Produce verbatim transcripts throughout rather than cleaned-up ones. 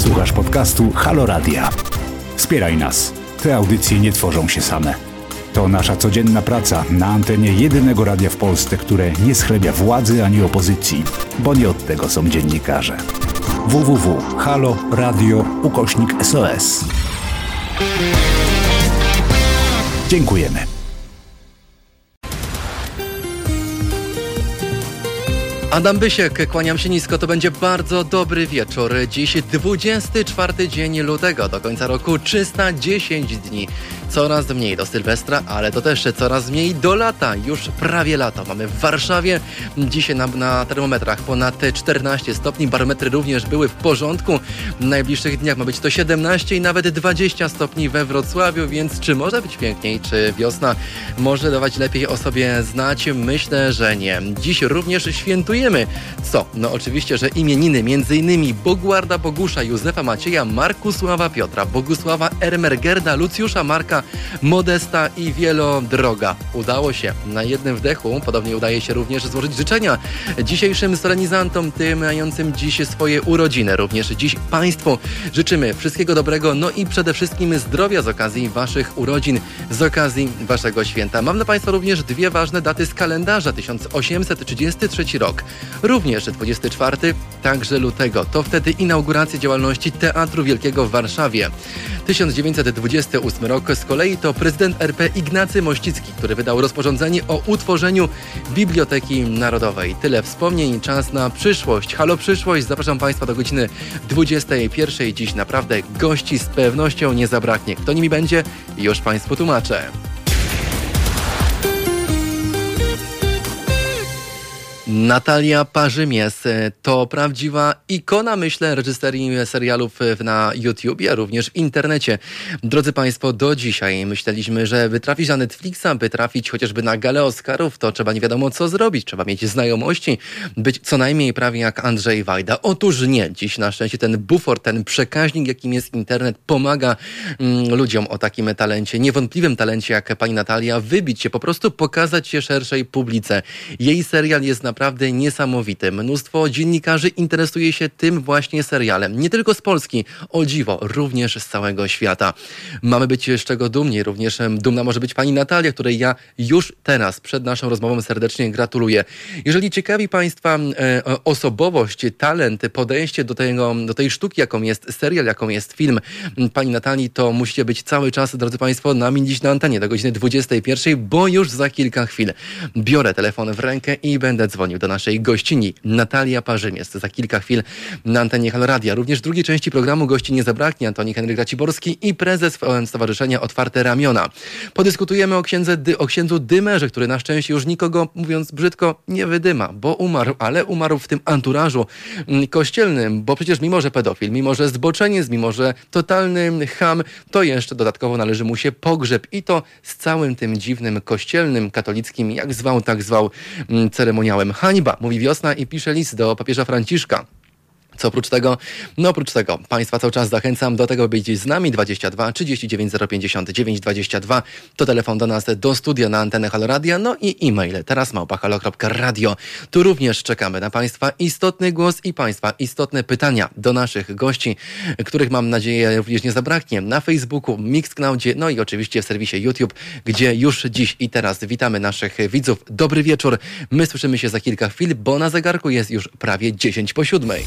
Słuchasz podcastu Halo Radia. Wspieraj nas. Te audycje nie tworzą się same. To nasza codzienna praca na antenie jedynego radia w Polsce, które nie schlebia władzy ani opozycji, bo nie od tego są dziennikarze. w w w kropka halo radio ukośnik s o s. Dziękujemy. Adam Bysiek, kłaniam się nisko, to będzie bardzo dobry wieczór. Dziś dwudziesty czwarty dzień lutego, do końca roku trzysta dziesięć dni. Coraz mniej do Sylwestra, ale to też coraz mniej do lata. Już prawie lato mamy w Warszawie. Dzisiaj na, na termometrach ponad czternaście stopni. Barometry również były w porządku. W najbliższych dniach ma być to siedemnaście i nawet dwadzieścia stopni we Wrocławiu, więc czy może być piękniej? Czy wiosna może dawać lepiej o sobie znać? Myślę, że nie. Dziś również świętujemy. Co? No oczywiście, że imieniny między innymi Bogusława Bogusza, Józefa Macieja, Markusława Piotra, Bogusława Ermengerda, Lucjusza Marka, Modesta i Wielodroga. Udało się na jednym wdechu. Podobnie udaje się również złożyć życzenia dzisiejszym solenizantom, tym mającym dziś swoje urodziny. Również dziś Państwu życzymy wszystkiego dobrego, no i przede wszystkim zdrowia z okazji Waszych urodzin, z okazji Waszego święta. Mam dla Państwa również dwie ważne daty z kalendarza. tysiąc osiemset trzydziesty trzeci rok. Również dwudziestego czwartego, także lutego. To wtedy inauguracja działalności Teatru Wielkiego w Warszawie. tysiąc dziewięćset dwudziesty ósmy rok. Z kolei to prezydent R P Ignacy Mościcki, który wydał rozporządzenie o utworzeniu Biblioteki Narodowej. Tyle wspomnień, czas na przyszłość. Halo Przyszłość, zapraszam Państwa do godziny dwudziestej pierwszej. Dziś naprawdę gości z pewnością nie zabraknie. Kto nimi będzie? Już Państwu tłumaczę. Natalia Parzymies to prawdziwa ikona, myślę, reżyserii serialów na YouTubie, a również w internecie. Drodzy Państwo, do dzisiaj myśleliśmy, że by trafić na Netflixa, by trafić chociażby na galę Oscarów, to trzeba nie wiadomo co zrobić. Trzeba mieć znajomości, być co najmniej prawie jak Andrzej Wajda. Otóż nie. Dziś na szczęście ten bufor, ten przekaźnik, jakim jest internet, pomaga mm, ludziom o takim talencie, niewątpliwym talencie jak pani Natalia, wybić się, po prostu pokazać się szerszej publice. Jej serial jest naprawdę Naprawdę niesamowity. Mnóstwo dziennikarzy interesuje się tym właśnie serialem. Nie tylko z Polski, o dziwo, również z całego świata. Mamy być z czego dumni. Również dumna może być pani Natalia, której ja już teraz, przed naszą rozmową serdecznie gratuluję. Jeżeli ciekawi Państwa e, osobowość, talent, podejście do, tego, do tej sztuki, jaką jest serial, jaką jest film pani Natalii, to musicie być cały czas, drodzy Państwo, nami dziś na antenie do godziny dwudziestej pierwszej, bo już za kilka chwil biorę telefon w rękę i będę dzwonił do naszej gościni Natalia Parzymies. Za kilka chwil na antenie Halo Radia. Również w drugiej części programu gości nie zabraknie. Antoni Henryk Raciborski i prezes Stowarzyszenia Otwarte Ramiona. Podyskutujemy o, księdze, o księdzu Dymerze, który na szczęście już nikogo, mówiąc brzydko, nie wydyma, bo umarł, ale umarł w tym anturażu kościelnym, bo przecież mimo, że pedofil, mimo, że zboczeniec, mimo, że totalny cham, to jeszcze dodatkowo należy mu się pogrzeb i to z całym tym dziwnym kościelnym, katolickim, jak zwał, tak zwał, ceremoniałem. Hańba, mówi Wiosna i pisze list do papieża Franciszka. Co oprócz tego? No oprócz tego Państwa cały czas zachęcam do tego, by być z nami. dwadzieścia dwa trzydzieści dziewięć zero pięćdziesiąt dziewięć dwadzieścia dwa to telefon do nas do studia na antenę Halo Radia, no i e-mail teraz małpa halo kropka radio. Tu również czekamy na Państwa istotny głos i Państwa istotne pytania do naszych gości, których mam nadzieję również nie zabraknie na Facebooku, Mixcloudzie, no i oczywiście w serwisie YouTube, gdzie już dziś i teraz witamy naszych widzów. Dobry wieczór. My słyszymy się za kilka chwil, bo na zegarku jest już prawie dziesięć po siódmej.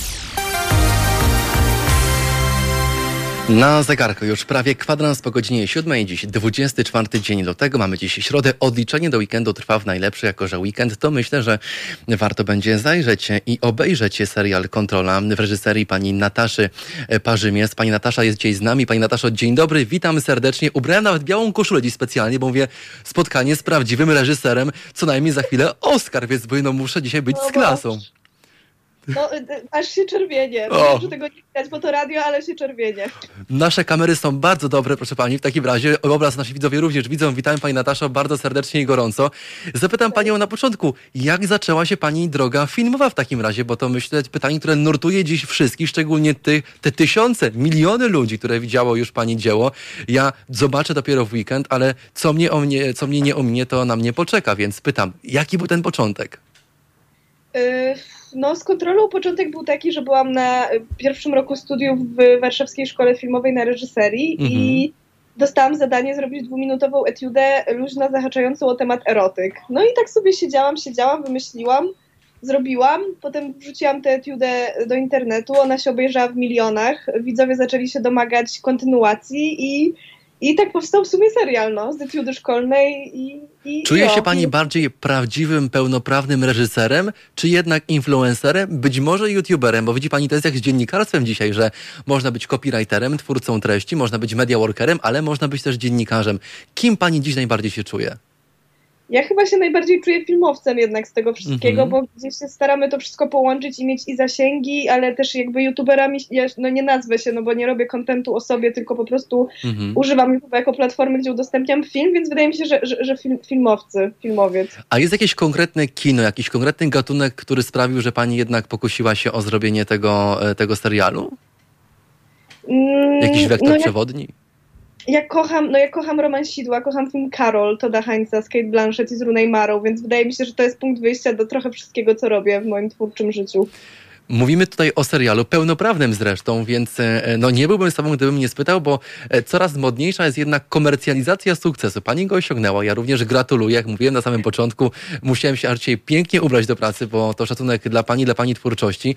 Na zegarku już prawie kwadrans po godzinie siódmej, dziś dwudziesty czwarty dzień lutego, mamy dziś środę, odliczenie do weekendu trwa w najlepszy, jako że weekend, to myślę, że warto będzie zajrzeć i obejrzeć serial Kontrola w reżyserii pani Nataszy Parzymies. Pani Natasza jest dzisiaj z nami. Pani Nataszo, dzień dobry, witam serdecznie. Ubrałem nawet białą koszulę dziś specjalnie, bo mówię, spotkanie z prawdziwym reżyserem, co najmniej za chwilę Oscar, więc no, muszę dzisiaj być z klasą. No, aż się czerwienie. No, że tego nie widać, bo to radio, ale się czerwienie. Nasze kamery są bardzo dobre, proszę pani. W takim razie obraz nasi widzowie również widzą. Witam pani Nataszo bardzo serdecznie i gorąco. Zapytam panią na początku, jak zaczęła się pani droga filmowa w takim razie? Bo to myślę pytanie, które nurtuje dziś wszystkich, szczególnie ty, te tysiące, miliony ludzi, które widziało już pani dzieło. Ja zobaczę dopiero w weekend, ale co mnie, o mnie, co mnie nie ominie, to na mnie poczeka. Więc pytam, jaki był ten początek? Yy... No z kontrolą początek był taki, że byłam na pierwszym roku studiów w Warszawskiej Szkole Filmowej na reżyserii mhm. i dostałam zadanie zrobić dwuminutową etiudę luźno zahaczającą o temat erotyk. No i tak sobie siedziałam, siedziałam, wymyśliłam, zrobiłam, potem wrzuciłam tę etiudę do internetu, ona się obejrzała w milionach, widzowie zaczęli się domagać kontynuacji i, i tak powstał w sumie serial, no, z etiudy szkolnej i... i Czuje i się o, pani i... bardziej prawdziwym, pełnoprawnym reżyserem, czy jednak influencerem, być może youtuberem? Bo widzi pani, to jest jak z dziennikarstwem dzisiaj, że można być copywriterem, twórcą treści, można być media workerem, ale można być też dziennikarzem. Kim pani dziś najbardziej się czuje? Ja chyba się najbardziej czuję filmowcem jednak z tego wszystkiego, mm-hmm. bo gdzieś się staramy to wszystko połączyć i mieć i zasięgi, ale też jakby youtuberami, ja no nie nazwę się, no bo nie robię kontentu o sobie, tylko po prostu mm-hmm. używam YouTube jako platformy, gdzie udostępniam film, więc wydaje mi się, że, że, że film, filmowcy, filmowiec. A jest jakieś konkretne kino, jakiś konkretny gatunek, który sprawił, że pani jednak pokusiła się o zrobienie tego, tego serialu? Mm, Jakiś wektor no przewodni? Ja... Ja kocham, no ja kocham romansidła, kocham film Karol, Todda Heinza z Cate Blanchett i z Rooney Mara, więc wydaje mi się, że to jest punkt wyjścia do trochę wszystkiego, co robię w moim twórczym życiu. Mówimy tutaj o serialu pełnoprawnym zresztą, więc no nie byłbym z tobą, gdybym nie spytał, bo coraz modniejsza jest jednak komercjalizacja sukcesu. Pani go osiągnęła, ja również gratuluję. Jak mówiłem na samym początku, musiałem się aż dzisiaj pięknie ubrać do pracy, bo to szacunek dla pani, dla pani twórczości.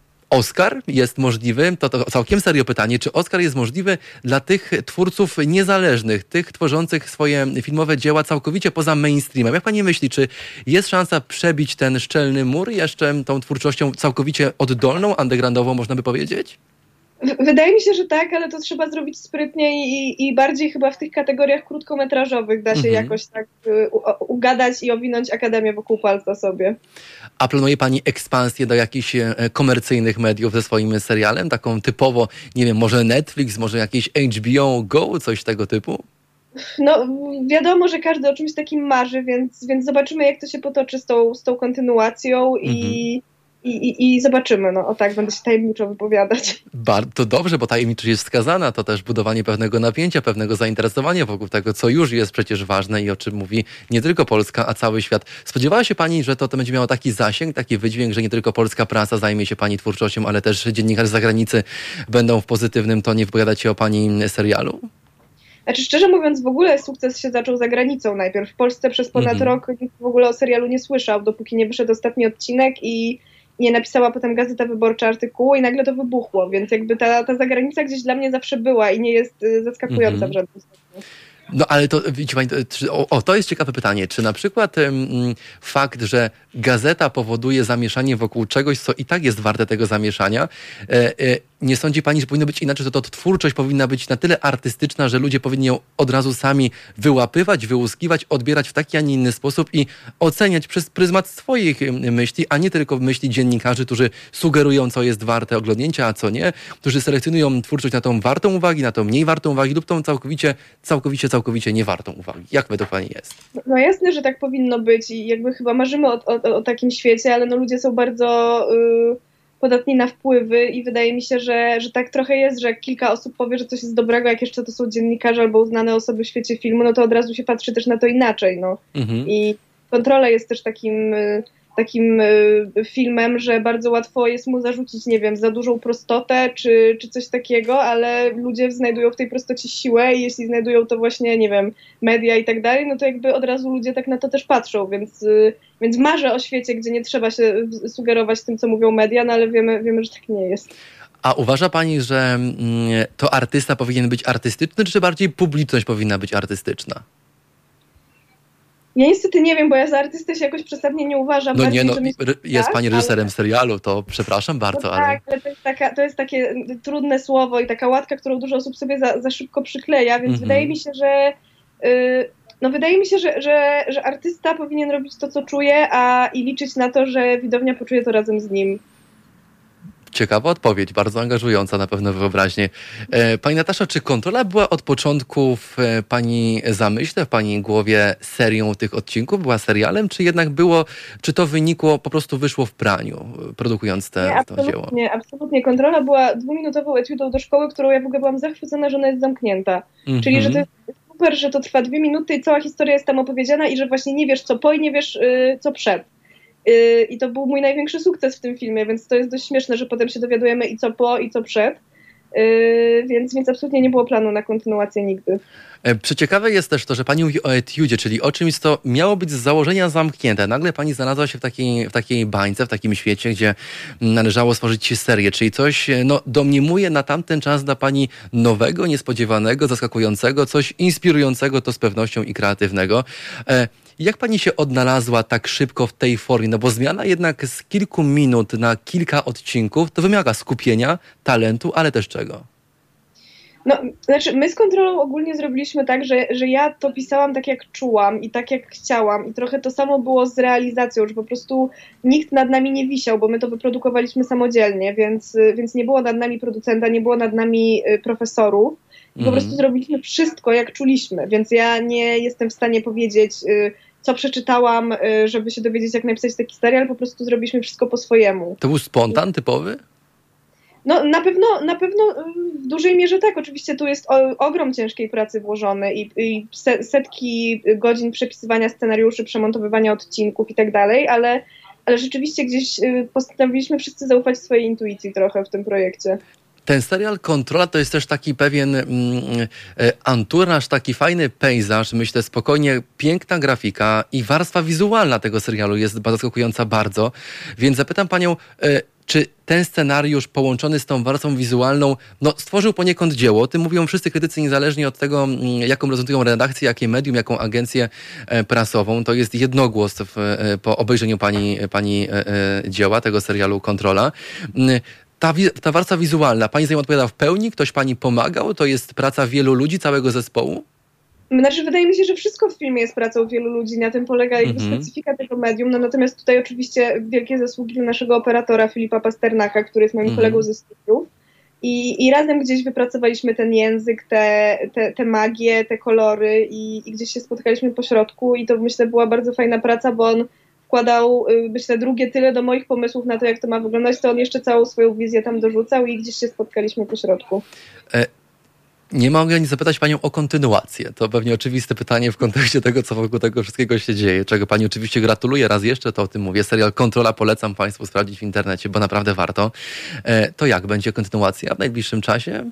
Oscar jest możliwy, to, to całkiem serio pytanie, czy Oscar jest możliwy dla tych twórców niezależnych, tych tworzących swoje filmowe dzieła całkowicie poza mainstreamem? Jak pani myśli, czy jest szansa przebić ten szczelny mur jeszcze tą twórczością całkowicie oddolną, undergroundową, można by powiedzieć? Wydaje mi się, że tak, ale to trzeba zrobić sprytniej i, i bardziej chyba w tych kategoriach krótkometrażowych da się mhm. jakoś tak y, u, ugadać i owinąć akademię wokół palca sobie. A planuje pani ekspansję do jakichś komercyjnych mediów ze swoim serialem? Taką typowo, nie wiem, może Netflix, może jakieś H B O Go, coś tego typu? No wiadomo, że każdy o czymś takim marzy, więc, więc zobaczymy, jak to się potoczy z tą, z tą kontynuacją mhm. i I, i, I zobaczymy, no o tak, będę się tajemniczo wypowiadać. Bardzo dobrze, bo tajemniczość jest wskazana, to też budowanie pewnego napięcia, pewnego zainteresowania wokół tego, co już jest przecież ważne i o czym mówi nie tylko Polska, a cały świat. Spodziewała się pani, że to, to będzie miało taki zasięg, taki wydźwięk, że nie tylko polska prasa zajmie się pani twórczością, ale też dziennikarze z zagranicy będą w pozytywnym tonie wypowiadać się o pani serialu? Znaczy, szczerze mówiąc, w ogóle sukces się zaczął za granicą najpierw. W Polsce przez ponad mm-hmm. rok nikt w ogóle o serialu nie słyszał, dopóki nie wyszedł ostatni odcinek i nie napisała potem Gazeta Wyborcza artykułu i nagle to wybuchło, więc jakby ta, ta zagranica gdzieś dla mnie zawsze była i nie jest zaskakująca mm-hmm. w żadnym stopniu. No ale to, widzi pani, to, o, o, to jest ciekawe pytanie. Czy na przykład um, fakt, że gazeta powoduje zamieszanie wokół czegoś, co i tak jest warte tego zamieszania, e, e, nie sądzi pani, że powinno być inaczej, że to twórczość powinna być na tyle artystyczna, że ludzie powinni ją od razu sami wyłapywać, wyłuskiwać, odbierać w taki, a nie inny sposób i oceniać przez pryzmat swoich myśli, a nie tylko myśli dziennikarzy, którzy sugerują, co jest warte oglądnięcia, a co nie, którzy selekcjonują twórczość na tą wartą uwagi, na tą mniej wartą uwagi lub tą całkowicie, całkowicie, całkowicie niewartą uwagi. Jak według pani jest? No jasne, że tak powinno być i jakby chyba marzymy o, o, o takim świecie, ale no ludzie są bardzo yy, podatni na wpływy i wydaje mi się, że, że tak trochę jest, że jak kilka osób powie, że coś jest dobrego, jak jeszcze to są dziennikarze albo uznane osoby w świecie filmu, no to od razu się patrzy też na to inaczej, no. Mhm. I Kontrola jest też takim... Yy, takim y, filmem, że bardzo łatwo jest mu zarzucić, nie wiem, za dużą prostotę czy, czy coś takiego, ale ludzie znajdują w tej prostocie siłę i jeśli znajdują to właśnie, nie wiem, media i tak dalej, no to jakby od razu ludzie tak na to też patrzą, więc, y, więc marzę o świecie, gdzie nie trzeba się sugerować tym, co mówią media, no ale wiemy, wiemy, że tak nie jest. A uważa pani, że mm, to artysta powinien być artystyczny, czy bardziej publiczność powinna być artystyczna? Ja niestety nie wiem, bo ja za artystę się jakoś przesadnie nie uważam. No nie, no jest tak, pani reżyserem ale... serialu, to przepraszam bardzo, no ale... Tak, ale to jest, taka, to jest takie trudne słowo i taka łatka, którą dużo osób sobie za, za szybko przykleja, więc mm-hmm. wydaje mi się, że... Yy, no wydaje mi się, że, że, że artysta powinien robić to, co czuje, a i liczyć na to, że widownia poczuje to razem z nim. Ciekawa odpowiedź, bardzo angażująca na pewno wyobraźnię. E, pani Natasza, czy Kontrola była od początku w pani zamyśle, w pani głowie serią tych odcinków, była serialem, czy jednak było, czy to wynikło, po prostu wyszło w praniu, produkując te, nie, to dzieło? Nie, absolutnie. Kontrola była dwuminutową etiudą do szkoły, którą ja w ogóle byłam zachwycona, że ona jest zamknięta. Mm-hmm. Czyli, że to jest super, że to trwa dwie minuty i cała historia jest tam opowiedziana i że właśnie nie wiesz co po i nie wiesz yy, co przed. Yy, I to był mój największy sukces w tym filmie, więc to jest dość śmieszne, że potem się dowiadujemy i co po, i co przed. Yy, więc, więc absolutnie nie było planu na kontynuację nigdy. Przeciekawe jest też to, że pani mówi o etiudzie, czyli o czymś, co miało być z założenia zamknięte. Nagle pani znalazła się w takiej, w takiej bańce, w takim świecie, gdzie należało stworzyć serię, czyli coś no, domniemuje na tamten czas dla pani nowego, niespodziewanego, zaskakującego, coś inspirującego to z pewnością i kreatywnego. E, Jak pani się odnalazła tak szybko w tej formie? No bo zmiana jednak z kilku minut na kilka odcinków to wymaga skupienia, talentu, ale też czego? No, znaczy my z Kontrolą ogólnie zrobiliśmy tak, że, że ja to pisałam tak jak czułam i tak jak chciałam i trochę to samo było z realizacją, że po prostu nikt nad nami nie wisiał, bo my to wyprodukowaliśmy samodzielnie, więc, więc nie było nad nami producenta, nie było nad nami profesorów. I po prostu zrobiliśmy wszystko jak czuliśmy, więc ja nie jestem w stanie powiedzieć, co przeczytałam, żeby się dowiedzieć, jak napisać taki serial, po prostu zrobiliśmy wszystko po swojemu. To był spontan typowy? No na pewno, na pewno w dużej mierze tak. Oczywiście tu jest o, ogrom ciężkiej pracy włożony i, i setki godzin przepisywania scenariuszy, przemontowywania odcinków i tak dalej, ale, ale rzeczywiście gdzieś postanowiliśmy wszyscy zaufać swojej intuicji trochę w tym projekcie. Ten serial Kontrola to jest też taki pewien mm, anturaż, taki fajny pejzaż, myślę spokojnie, piękna grafika i warstwa wizualna tego serialu jest zaskakująca bardzo, więc zapytam panią, e, czy ten scenariusz połączony z tą warstwą wizualną no, stworzył poniekąd dzieło? O tym mówią wszyscy krytycy niezależnie od tego, jaką reprezentują redakcję, jakie medium, jaką agencję e, prasową. To jest jednogłos w, e, po obejrzeniu pani, pani e, e, dzieła, tego serialu Kontrola. Ta, ta warstwa wizualna, pani za nią odpowiada w pełni? Ktoś pani pomagał? To jest praca wielu ludzi, całego zespołu? Znaczy, wydaje mi się, że wszystko w filmie jest pracą wielu ludzi, na tym polega jakby Mhm. specyfika tego medium, no natomiast tutaj oczywiście wielkie zasługi dla naszego operatora Filipa Pasternaka, który jest moim Mhm. kolegą ze studiów i, i razem gdzieś wypracowaliśmy ten język, te, te, te magię, te kolory i, i gdzieś się spotkaliśmy po środku i to myślę była bardzo fajna praca, bo on wkładał, myślę, drugie tyle do moich pomysłów na to, jak to ma wyglądać, to on jeszcze całą swoją wizję tam dorzucał i gdzieś się spotkaliśmy po środku. E- Nie mogę nie zapytać panią o kontynuację. To pewnie oczywiste pytanie w kontekście tego, co wokół tego wszystkiego się dzieje, czego pani oczywiście gratuluję. Raz jeszcze to o tym mówię. Serial Kontrola polecam państwu sprawdzić w internecie, bo naprawdę warto. E, to jak będzie kontynuacja w najbliższym czasie?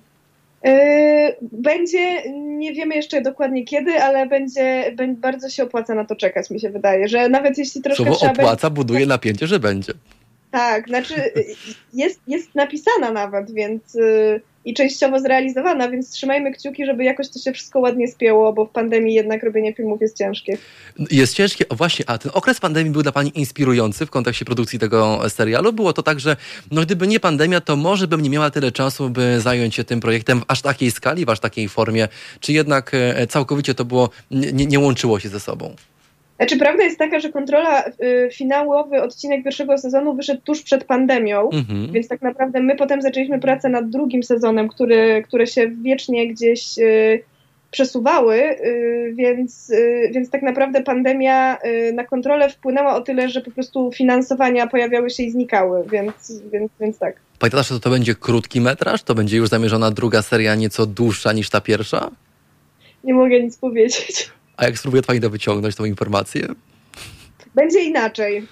Będzie, nie wiemy jeszcze dokładnie kiedy, ale będzie, będzie bardzo się opłaca na to czekać, mi się wydaje, że nawet jeśli troszkę Słowo trzeba opłaca będzie... buduje napięcie, że będzie. Tak, znaczy jest, jest napisana nawet, więc i częściowo zrealizowana, więc trzymajmy kciuki, żeby jakoś to się wszystko ładnie spięło, bo w pandemii jednak robienie filmów jest ciężkie. Jest ciężkie, o właśnie, a ten okres pandemii był dla pani inspirujący w kontekście produkcji tego serialu? Było to tak, że no gdyby nie pandemia, to może bym nie miała tyle czasu, by zająć się tym projektem w aż takiej skali, w aż takiej formie, czy jednak całkowicie to było, nie, nie łączyło się ze sobą? Znaczy, prawda jest taka, że Kontrola, y, finałowy odcinek pierwszego sezonu wyszedł tuż przed pandemią, Mhm. więc tak naprawdę my potem zaczęliśmy pracę nad drugim sezonem, który, które się wiecznie gdzieś y, przesuwały, y, więc, y, więc tak naprawdę pandemia y, na Kontrolę wpłynęła o tyle, że po prostu finansowania pojawiały się i znikały, więc, więc, więc tak. Pamiętasz, że to będzie krótki metraż? To będzie już zamierzona druga seria nieco dłuższa niż ta pierwsza? Nie mogę nic powiedzieć. A jak spróbuję pani to wyciągnąć, tą informację? Będzie inaczej.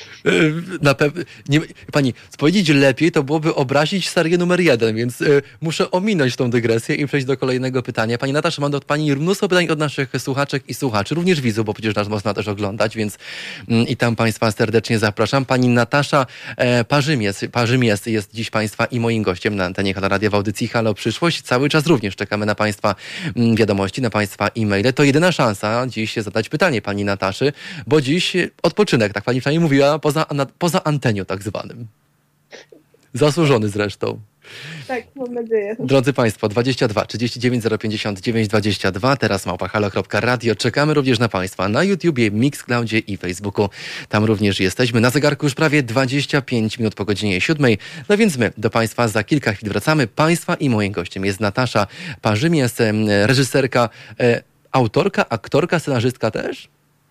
Na pewno, nie, pani, powiedzieć lepiej to byłoby obrazić serię numer jeden, więc y, muszę ominąć tą dygresję i przejść do kolejnego pytania. Pani Natasza, mam do pani mnóstwo pytań od naszych słuchaczek i słuchaczy, również widzów, bo przecież nas można też oglądać, więc y, i tam państwa serdecznie zapraszam. Pani Natasza e, Parzymies, Parzymies jest dziś państwa i moim gościem na antenie Halo Radia w audycji Halo Przyszłość. Cały czas również czekamy na państwa y, wiadomości, na państwa e-maile. To jedyna szansa dziś zadać pytanie pani Nataszy, bo dziś odpoczynek, tak pani przynajmniej mówiła, poza, na, poza antenią tak zwanym. Zasłużony zresztą. Tak, mam nadzieję. Drodzy Państwo, dwadzieścia dwa trzydzieści dziewięć zero pięćdziesiąt dziewięć dwadzieścia dwa, teraz małpa halo kropka radio. Czekamy również na Państwa na YouTubie, Mixcloudzie i Facebooku. Tam również jesteśmy. Na zegarku już prawie dwadzieścia pięć minut po godzinie siódmej. No więc my do Państwa za kilka chwil wracamy. Państwa i moim gościem jest Natasza Parzymies, reżyserka, e, autorka, aktorka, scenarzystka też?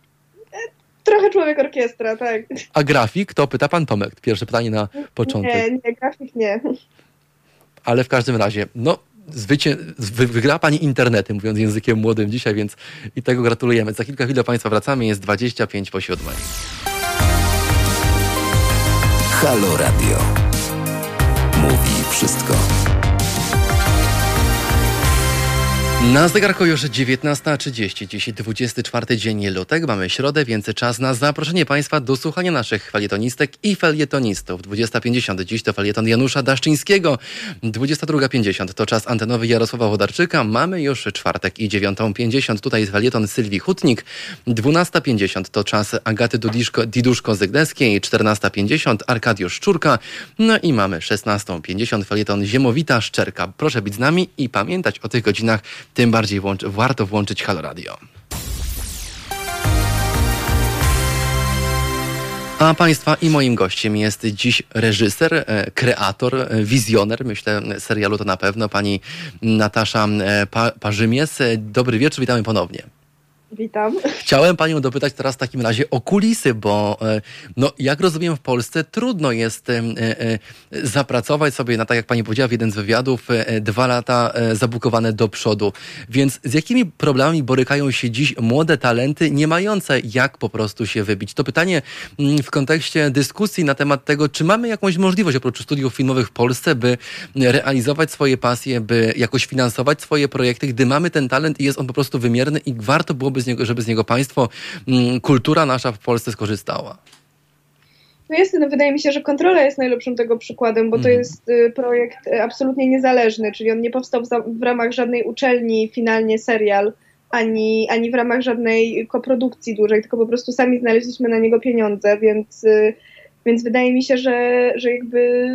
Trochę człowiek orkiestra, tak. A grafik? To pyta pan Tomek. Pierwsze pytanie na początek. Nie, nie, grafik nie. Ale w każdym razie, no, zwycię... wy- wygrała pani internety, mówiąc językiem młodym dzisiaj, więc i tego gratulujemy. Za kilka chwil do Państwa wracamy, jest dwadzieścia pięć po siódmej. Halo Radio. Mówi wszystko. Na zegarku już dziewiętnasta trzydzieści, dziś dwudziesty czwarty dzień lutego, mamy środę, więc czas na zaproszenie Państwa do słuchania naszych felietonistek i felietonistów. dwudziesta pięćdziesiąt, dziś to felieton Janusza Daszczyńskiego, dwudziesta druga pięćdziesiąt to czas antenowy Jarosława Wodarczyka, mamy już czwartek i dziewiątą pięćdziesiąt, tutaj jest felieton Sylwii Hutnik, dwunasta pięćdziesiąt to czas Agaty Dudiszko, Diduszko-Zygleckiej, czternasta pięćdziesiąt Arkadiusz Szczurka, no i mamy szesnasta pięćdziesiąt felieton Ziemowita Szczerka. Proszę być z nami i pamiętać o tych godzinach, tym bardziej włącz- warto włączyć Halo Radio. A Państwa i moim gościem jest dziś reżyser, e, kreator, e, wizjoner, myślę, serialu to na pewno, pani Natasza e, pa- Parzymies. Dobry wieczór, witamy ponownie. Witam. Chciałem panią dopytać teraz w takim razie o kulisy, bo e, no, jak rozumiem, w Polsce trudno jest e, e, zapracować sobie na, tak jak pani powiedziała w jeden z wywiadów, e, dwa lata e, zabukowane do przodu. Więc z jakimi problemami borykają się dziś młode talenty, nie mające jak po prostu się wybić? To pytanie m, w kontekście dyskusji na temat tego, czy mamy jakąś możliwość oprócz studiów filmowych w Polsce, by realizować swoje pasje, by jakoś finansować swoje projekty, gdy mamy ten talent i jest on po prostu wymierny i warto byłoby z niego, żeby z niego państwo, m, kultura nasza w Polsce skorzystała. No jest, no wydaje mi się, że Kontrola jest najlepszym tego przykładem, bo to Mhm. jest y, projekt y, absolutnie niezależny, czyli on nie powstał w, za, w ramach żadnej uczelni, finalnie serial, ani, ani w ramach żadnej koprodukcji dużej, tylko po prostu sami znaleźliśmy na niego pieniądze, więc, y, więc wydaje mi się, że, że jakby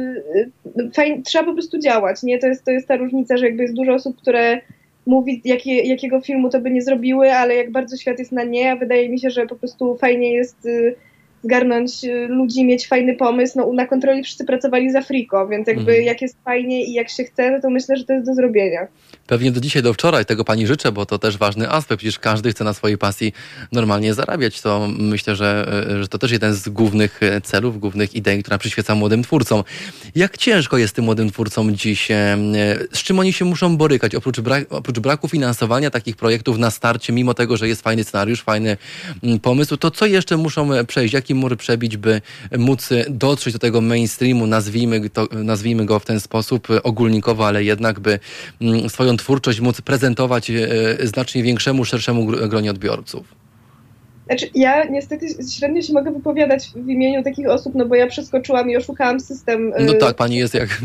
y, fajnie, trzeba po prostu działać, nie? To jest, to jest ta różnica, że jakby jest dużo osób, które mówi, jakie, jakiego filmu to by nie zrobiły, ale jak bardzo świat jest na nie, a wydaje mi się, że po prostu fajnie jest y, zgarnąć y, ludzi, mieć fajny pomysł. No, na Kontroli wszyscy pracowali za friko, więc jakby Mhm. jak jest fajnie i jak się chce, no to myślę, że to jest do zrobienia. Pewnie do dzisiaj, do wczoraj tego pani życzę, bo to też ważny aspekt. Przecież każdy chce na swojej pasji normalnie zarabiać. To myślę, że, że to też jeden z głównych celów, głównych idei, która przyświeca młodym twórcom. Jak ciężko jest tym młodym twórcom dziś? Z czym oni się muszą borykać? Oprócz, bra- oprócz braku finansowania takich projektów na starcie, mimo tego, że jest fajny scenariusz, fajny pomysł, to co jeszcze muszą przejść? Jaki mur przebić, by móc dotrzeć do tego mainstreamu, nazwijmy, to, nazwijmy go w ten sposób ogólnikowo, ale jednak by swoją twórczość móc prezentować e, znacznie większemu, szerszemu gr- gronie odbiorców? Znaczy, ja niestety średnio się mogę wypowiadać w imieniu takich osób, no bo ja przeskoczyłam i oszukałam system. No y, tak, pani jest jak...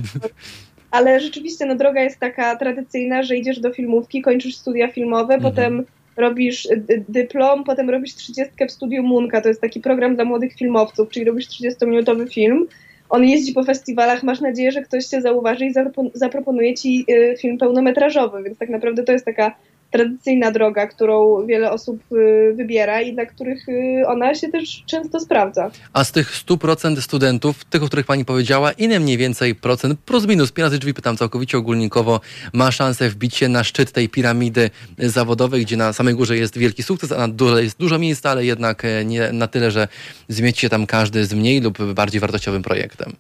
Ale rzeczywiście no, droga jest taka tradycyjna, że idziesz do filmówki, kończysz studia filmowe, Mhm. potem robisz dy- dyplom, potem robisz trzydziestkę w studiu Munka, to jest taki program dla młodych filmowców, czyli robisz trzydziestominutowy film, on jeździ po festiwalach, masz nadzieję, że ktoś cię zauważy i zapro- zaproponuje ci y, film pełnometrażowy, więc tak naprawdę to jest taka tradycyjna droga, którą wiele osób y, wybiera i dla których y, ona się też często sprawdza. A z tych stu procent studentów, tych, o których pani powiedziała, ile mniej więcej procent, plus minus, pięć razy drzwi pytam całkowicie ogólnikowo, ma szansę wbić się na szczyt tej piramidy zawodowej, gdzie na samej górze jest wielki sukces, a na dole jest dużo miejsca, ale jednak nie na tyle, że zmieści się tam każdy z mniej lub bardziej wartościowym projektem?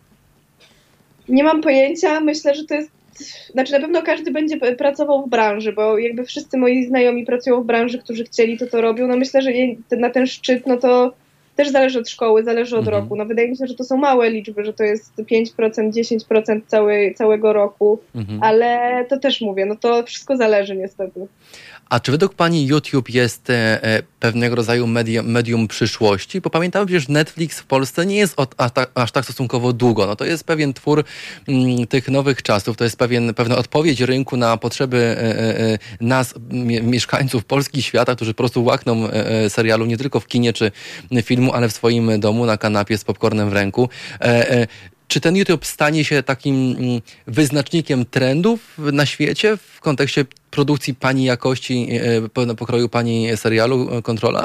Nie mam pojęcia, myślę, że to jest, znaczy na pewno każdy będzie p- pracował w branży, bo jakby wszyscy moi znajomi pracują w branży, którzy chcieli, to to robią. No myślę, że je- na ten szczyt, no to też zależy od szkoły, zależy od Mhm. roku. No wydaje mi się, że to są małe liczby, że to jest pięć procent, dziesięć procent całej, całego roku, Mhm. ale to też mówię, no to wszystko zależy niestety. A czy według pani YouTube jest e, e, pewnego rodzaju medium, medium przyszłości? Bo pamiętam, że Netflix w Polsce nie jest od, aż, tak, aż tak stosunkowo długo. No to jest pewien twór mm, tych nowych czasów, to jest pewien, pewna odpowiedź rynku na potrzeby e, e, nas, mie, mieszkańców Polski i świata, którzy po prostu łakną e, e, serialu nie tylko w kinie czy filmu, ale w swoim domu na kanapie z popcornem w ręku. E, e, Czy ten YouTube stanie się takim mm, wyznacznikiem trendów na świecie w kontekście produkcji pani jakości, e, na pokroju pani serialu e, Kontrola?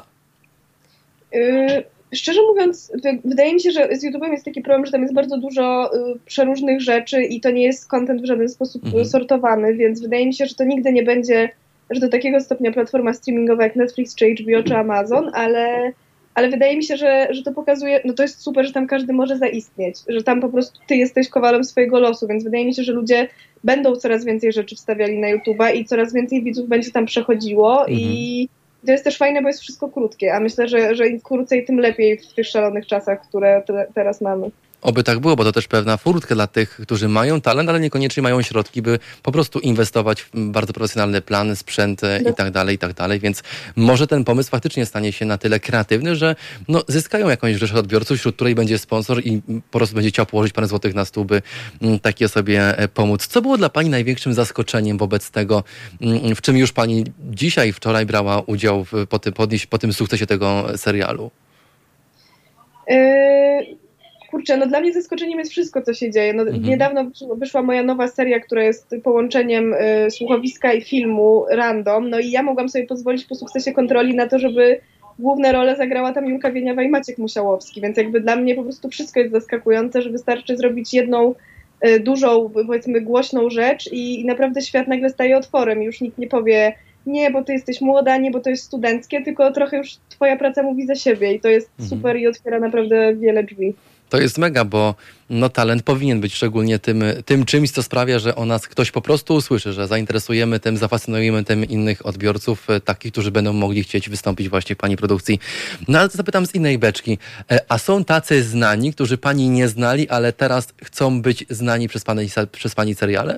Yy, szczerze mówiąc, wy- wydaje mi się, że z YouTube'em jest taki problem, że tam jest bardzo dużo y, przeróżnych rzeczy i to nie jest content w żaden sposób Mhm. y, sortowany, więc wydaje mi się, że to nigdy nie będzie, że do takiego stopnia platforma streamingowa jak Netflix, czy H B O, czy Amazon, ale, ale wydaje mi się, że, że to pokazuje, no to jest super, że tam każdy może zaistnieć, że tam po prostu ty jesteś kowalem swojego losu, więc wydaje mi się, że ludzie będą coraz więcej rzeczy wstawiali na YouTube'a i coraz więcej widzów będzie tam przechodziło Mhm. i to jest też fajne, bo jest wszystko krótkie, a myślę, że, że im krócej, tym lepiej w tych szalonych czasach, które te, teraz mamy. Oby tak było, bo to też pewna furtka dla tych, którzy mają talent, ale niekoniecznie mają środki, by po prostu inwestować w bardzo profesjonalny plan, sprzęt no. i tak dalej, i tak dalej. Więc może ten pomysł faktycznie stanie się na tyle kreatywny, że no, zyskają jakąś rzeszę odbiorców, wśród której będzie sponsor i po prostu będzie chciał położyć parę złotych na stół, by takiej osobie pomóc. Co było dla pani największym zaskoczeniem wobec tego, w czym już pani dzisiaj, wczoraj brała udział w, po, tym, po, po tym sukcesie tego serialu? Yy, kurczę, no dla mnie zaskoczeniem jest wszystko, co się dzieje. No, mhm. Niedawno wyszła moja nowa seria, która jest połączeniem y, słuchowiska i filmu Random, no i ja mogłam sobie pozwolić po sukcesie Kontroli na to, żeby główne role zagrała tam Julka Wieniawa i Maciek Musiałowski, więc jakby dla mnie po prostu wszystko jest zaskakujące, że wystarczy zrobić jedną y, dużą, powiedzmy głośną rzecz i, i naprawdę świat nagle staje otworem i już nikt nie powie nie, bo ty jesteś młoda, nie, bo to jest studenckie, tylko trochę już twoja praca mówi za siebie i to jest mhm. super i otwiera naprawdę wiele drzwi. To jest mega, bo no, talent powinien być szczególnie tym, tym czymś, co sprawia, że o nas ktoś po prostu usłyszy, że zainteresujemy tym, zafascynujemy tym innych odbiorców, takich, którzy będą mogli chcieć wystąpić właśnie w pani produkcji. No ale to zapytam z innej beczki. A są tacy znani, którzy pani nie znali, ale teraz chcą być znani przez pani, przez pani seriale?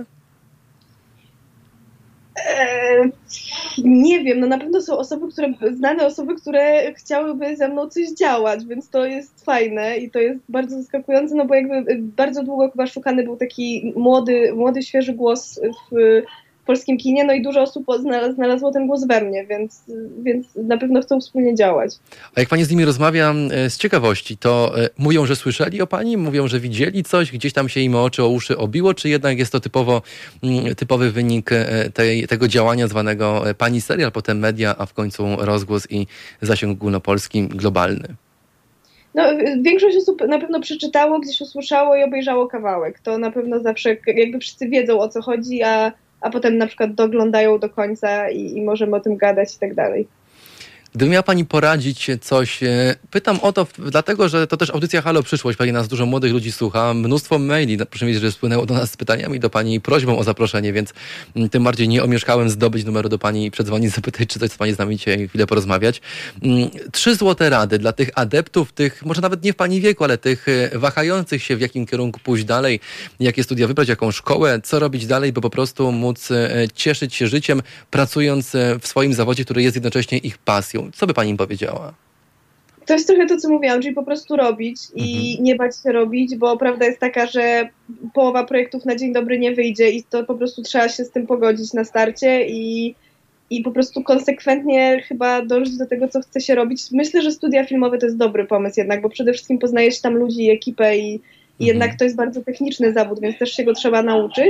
Eee, nie wiem, no na pewno są osoby, które, znane osoby, które chciałyby ze mną coś działać, więc to jest fajne i to jest bardzo zaskakujące, no bo jakby bardzo długo chyba szukany był taki młody, młody świeży głos w polskim kinie, no i dużo osób znalazło ten głos we mnie, więc, więc na pewno chcą wspólnie działać. A jak pani z nimi rozmawia z ciekawości, to mówią, że słyszeli o pani? Mówią, że widzieli coś? Gdzieś tam się im o oczy, o uszy obiło? Czy jednak jest to typowo, typowy wynik tej, tego działania zwanego pani serial, potem media, a w końcu rozgłos i zasięg ogólnopolski, globalny? No, większość osób na pewno przeczytało, gdzieś usłyszało i obejrzało kawałek. To na pewno zawsze, jakby wszyscy wiedzą, o co chodzi, a a potem na przykład doglądają do końca i, i możemy o tym gadać i tak dalej. Gdyby miała pani poradzić coś, pytam o to dlatego, że to też audycja Halo Przyszłość, pani nas dużo młodych ludzi słucha, mnóstwo maili, proszę wiedzieć, że spłynęło do nas z pytaniami do pani i prośbą o zaproszenie, więc tym bardziej nie omieszkałem zdobyć numeru do pani i przedzwonić, zapytać, czy coś z pani z nami dzisiaj chwilę porozmawiać. Trzy złote rady dla tych adeptów, tych, może nawet nie w pani wieku, ale tych wahających się, w jakim kierunku pójść dalej, jakie studia wybrać, jaką szkołę, co robić dalej, by po prostu móc cieszyć się życiem, pracując w swoim zawodzie, który jest jednocześnie ich pasją. Co by pani im powiedziała? To jest trochę to, co mówiłam, czyli po prostu robić i mhm. nie bać się robić, bo prawda jest taka, że połowa projektów na dzień dobry nie wyjdzie i to po prostu trzeba się z tym pogodzić na starcie i, i po prostu konsekwentnie chyba dążyć do tego, co chce się robić. Myślę, że studia filmowe to jest dobry pomysł jednak, bo przede wszystkim poznaje się tam ludzi i ekipę i, i mhm. jednak to jest bardzo techniczny zawód, więc też się go trzeba nauczyć.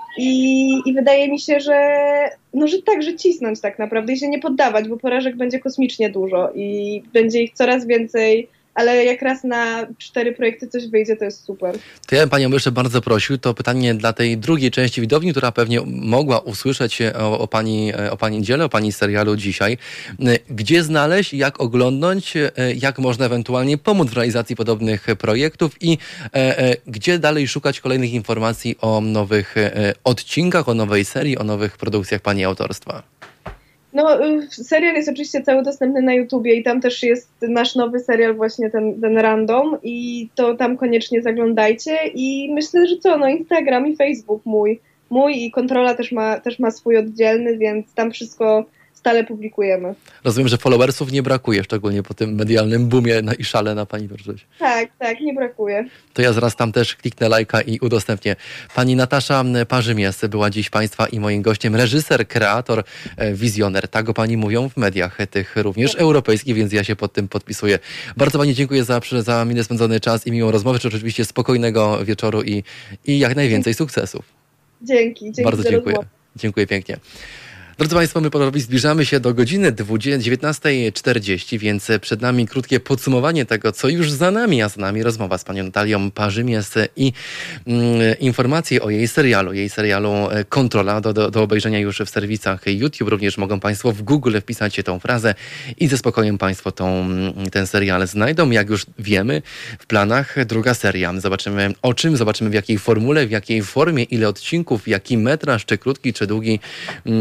I, I wydaje mi się, że no, że tak, że cisnąć tak naprawdę i się nie poddawać, bo porażek będzie kosmicznie dużo i będzie ich coraz więcej, ale jak raz na cztery projekty coś wyjdzie, to jest super. To ja bym panią jeszcze bardzo prosił, to pytanie dla tej drugiej części widowni, która pewnie mogła usłyszeć o, o, pani, o pani dziele, o pani serialu dzisiaj. Gdzie znaleźć, jak oglądnąć, jak można ewentualnie pomóc w realizacji podobnych projektów i e, e, gdzie dalej szukać kolejnych informacji o nowych e, odcinkach, o nowej serii, o nowych produkcjach pani autorstwa? No, serial jest oczywiście cały dostępny na YouTubie i tam też jest nasz nowy serial, właśnie ten, ten Random i to tam koniecznie zaglądajcie i myślę, że co, no Instagram i Facebook mój, mój i Kontrola też ma, też ma swój oddzielny, więc tam wszystko stale publikujemy. Rozumiem, że followersów nie brakuje, szczególnie po tym medialnym boomie na i szale na pani Dorzoś. Tak, tak, nie brakuje. To ja zaraz tam też kliknę lajka i udostępnię. Pani Natasza Parzymies była dziś państwa i moim gościem, reżyser, kreator, wizjoner. Tak go pani mówią w mediach, tych również europejskich, więc ja się pod tym podpisuję. Bardzo pani dziękuję za, za mile spędzony czas i miłą rozmowę, czy oczywiście spokojnego wieczoru i, i jak najwięcej sukcesów. Dzięki, dzięki. Bardzo dziękuję. Dziękuję pięknie. Drodzy Państwo, my powoli zbliżamy się do godziny dziewiętnasta czterdzieści, więc przed nami krótkie podsumowanie tego, co już za nami, a za nami rozmowa z panią Natalią Parzymies i mm, informacje o jej serialu, jej serialu Kontrola do, do, do obejrzenia już w serwisach YouTube. Również mogą Państwo w Google wpisać się tą frazę i ze spokojem Państwo tą, ten serial znajdą. Jak już wiemy, w planach druga seria. Zobaczymy o czym, zobaczymy w jakiej formule, w jakiej formie, ile odcinków, jaki metraż, czy krótki, czy długi, to okaże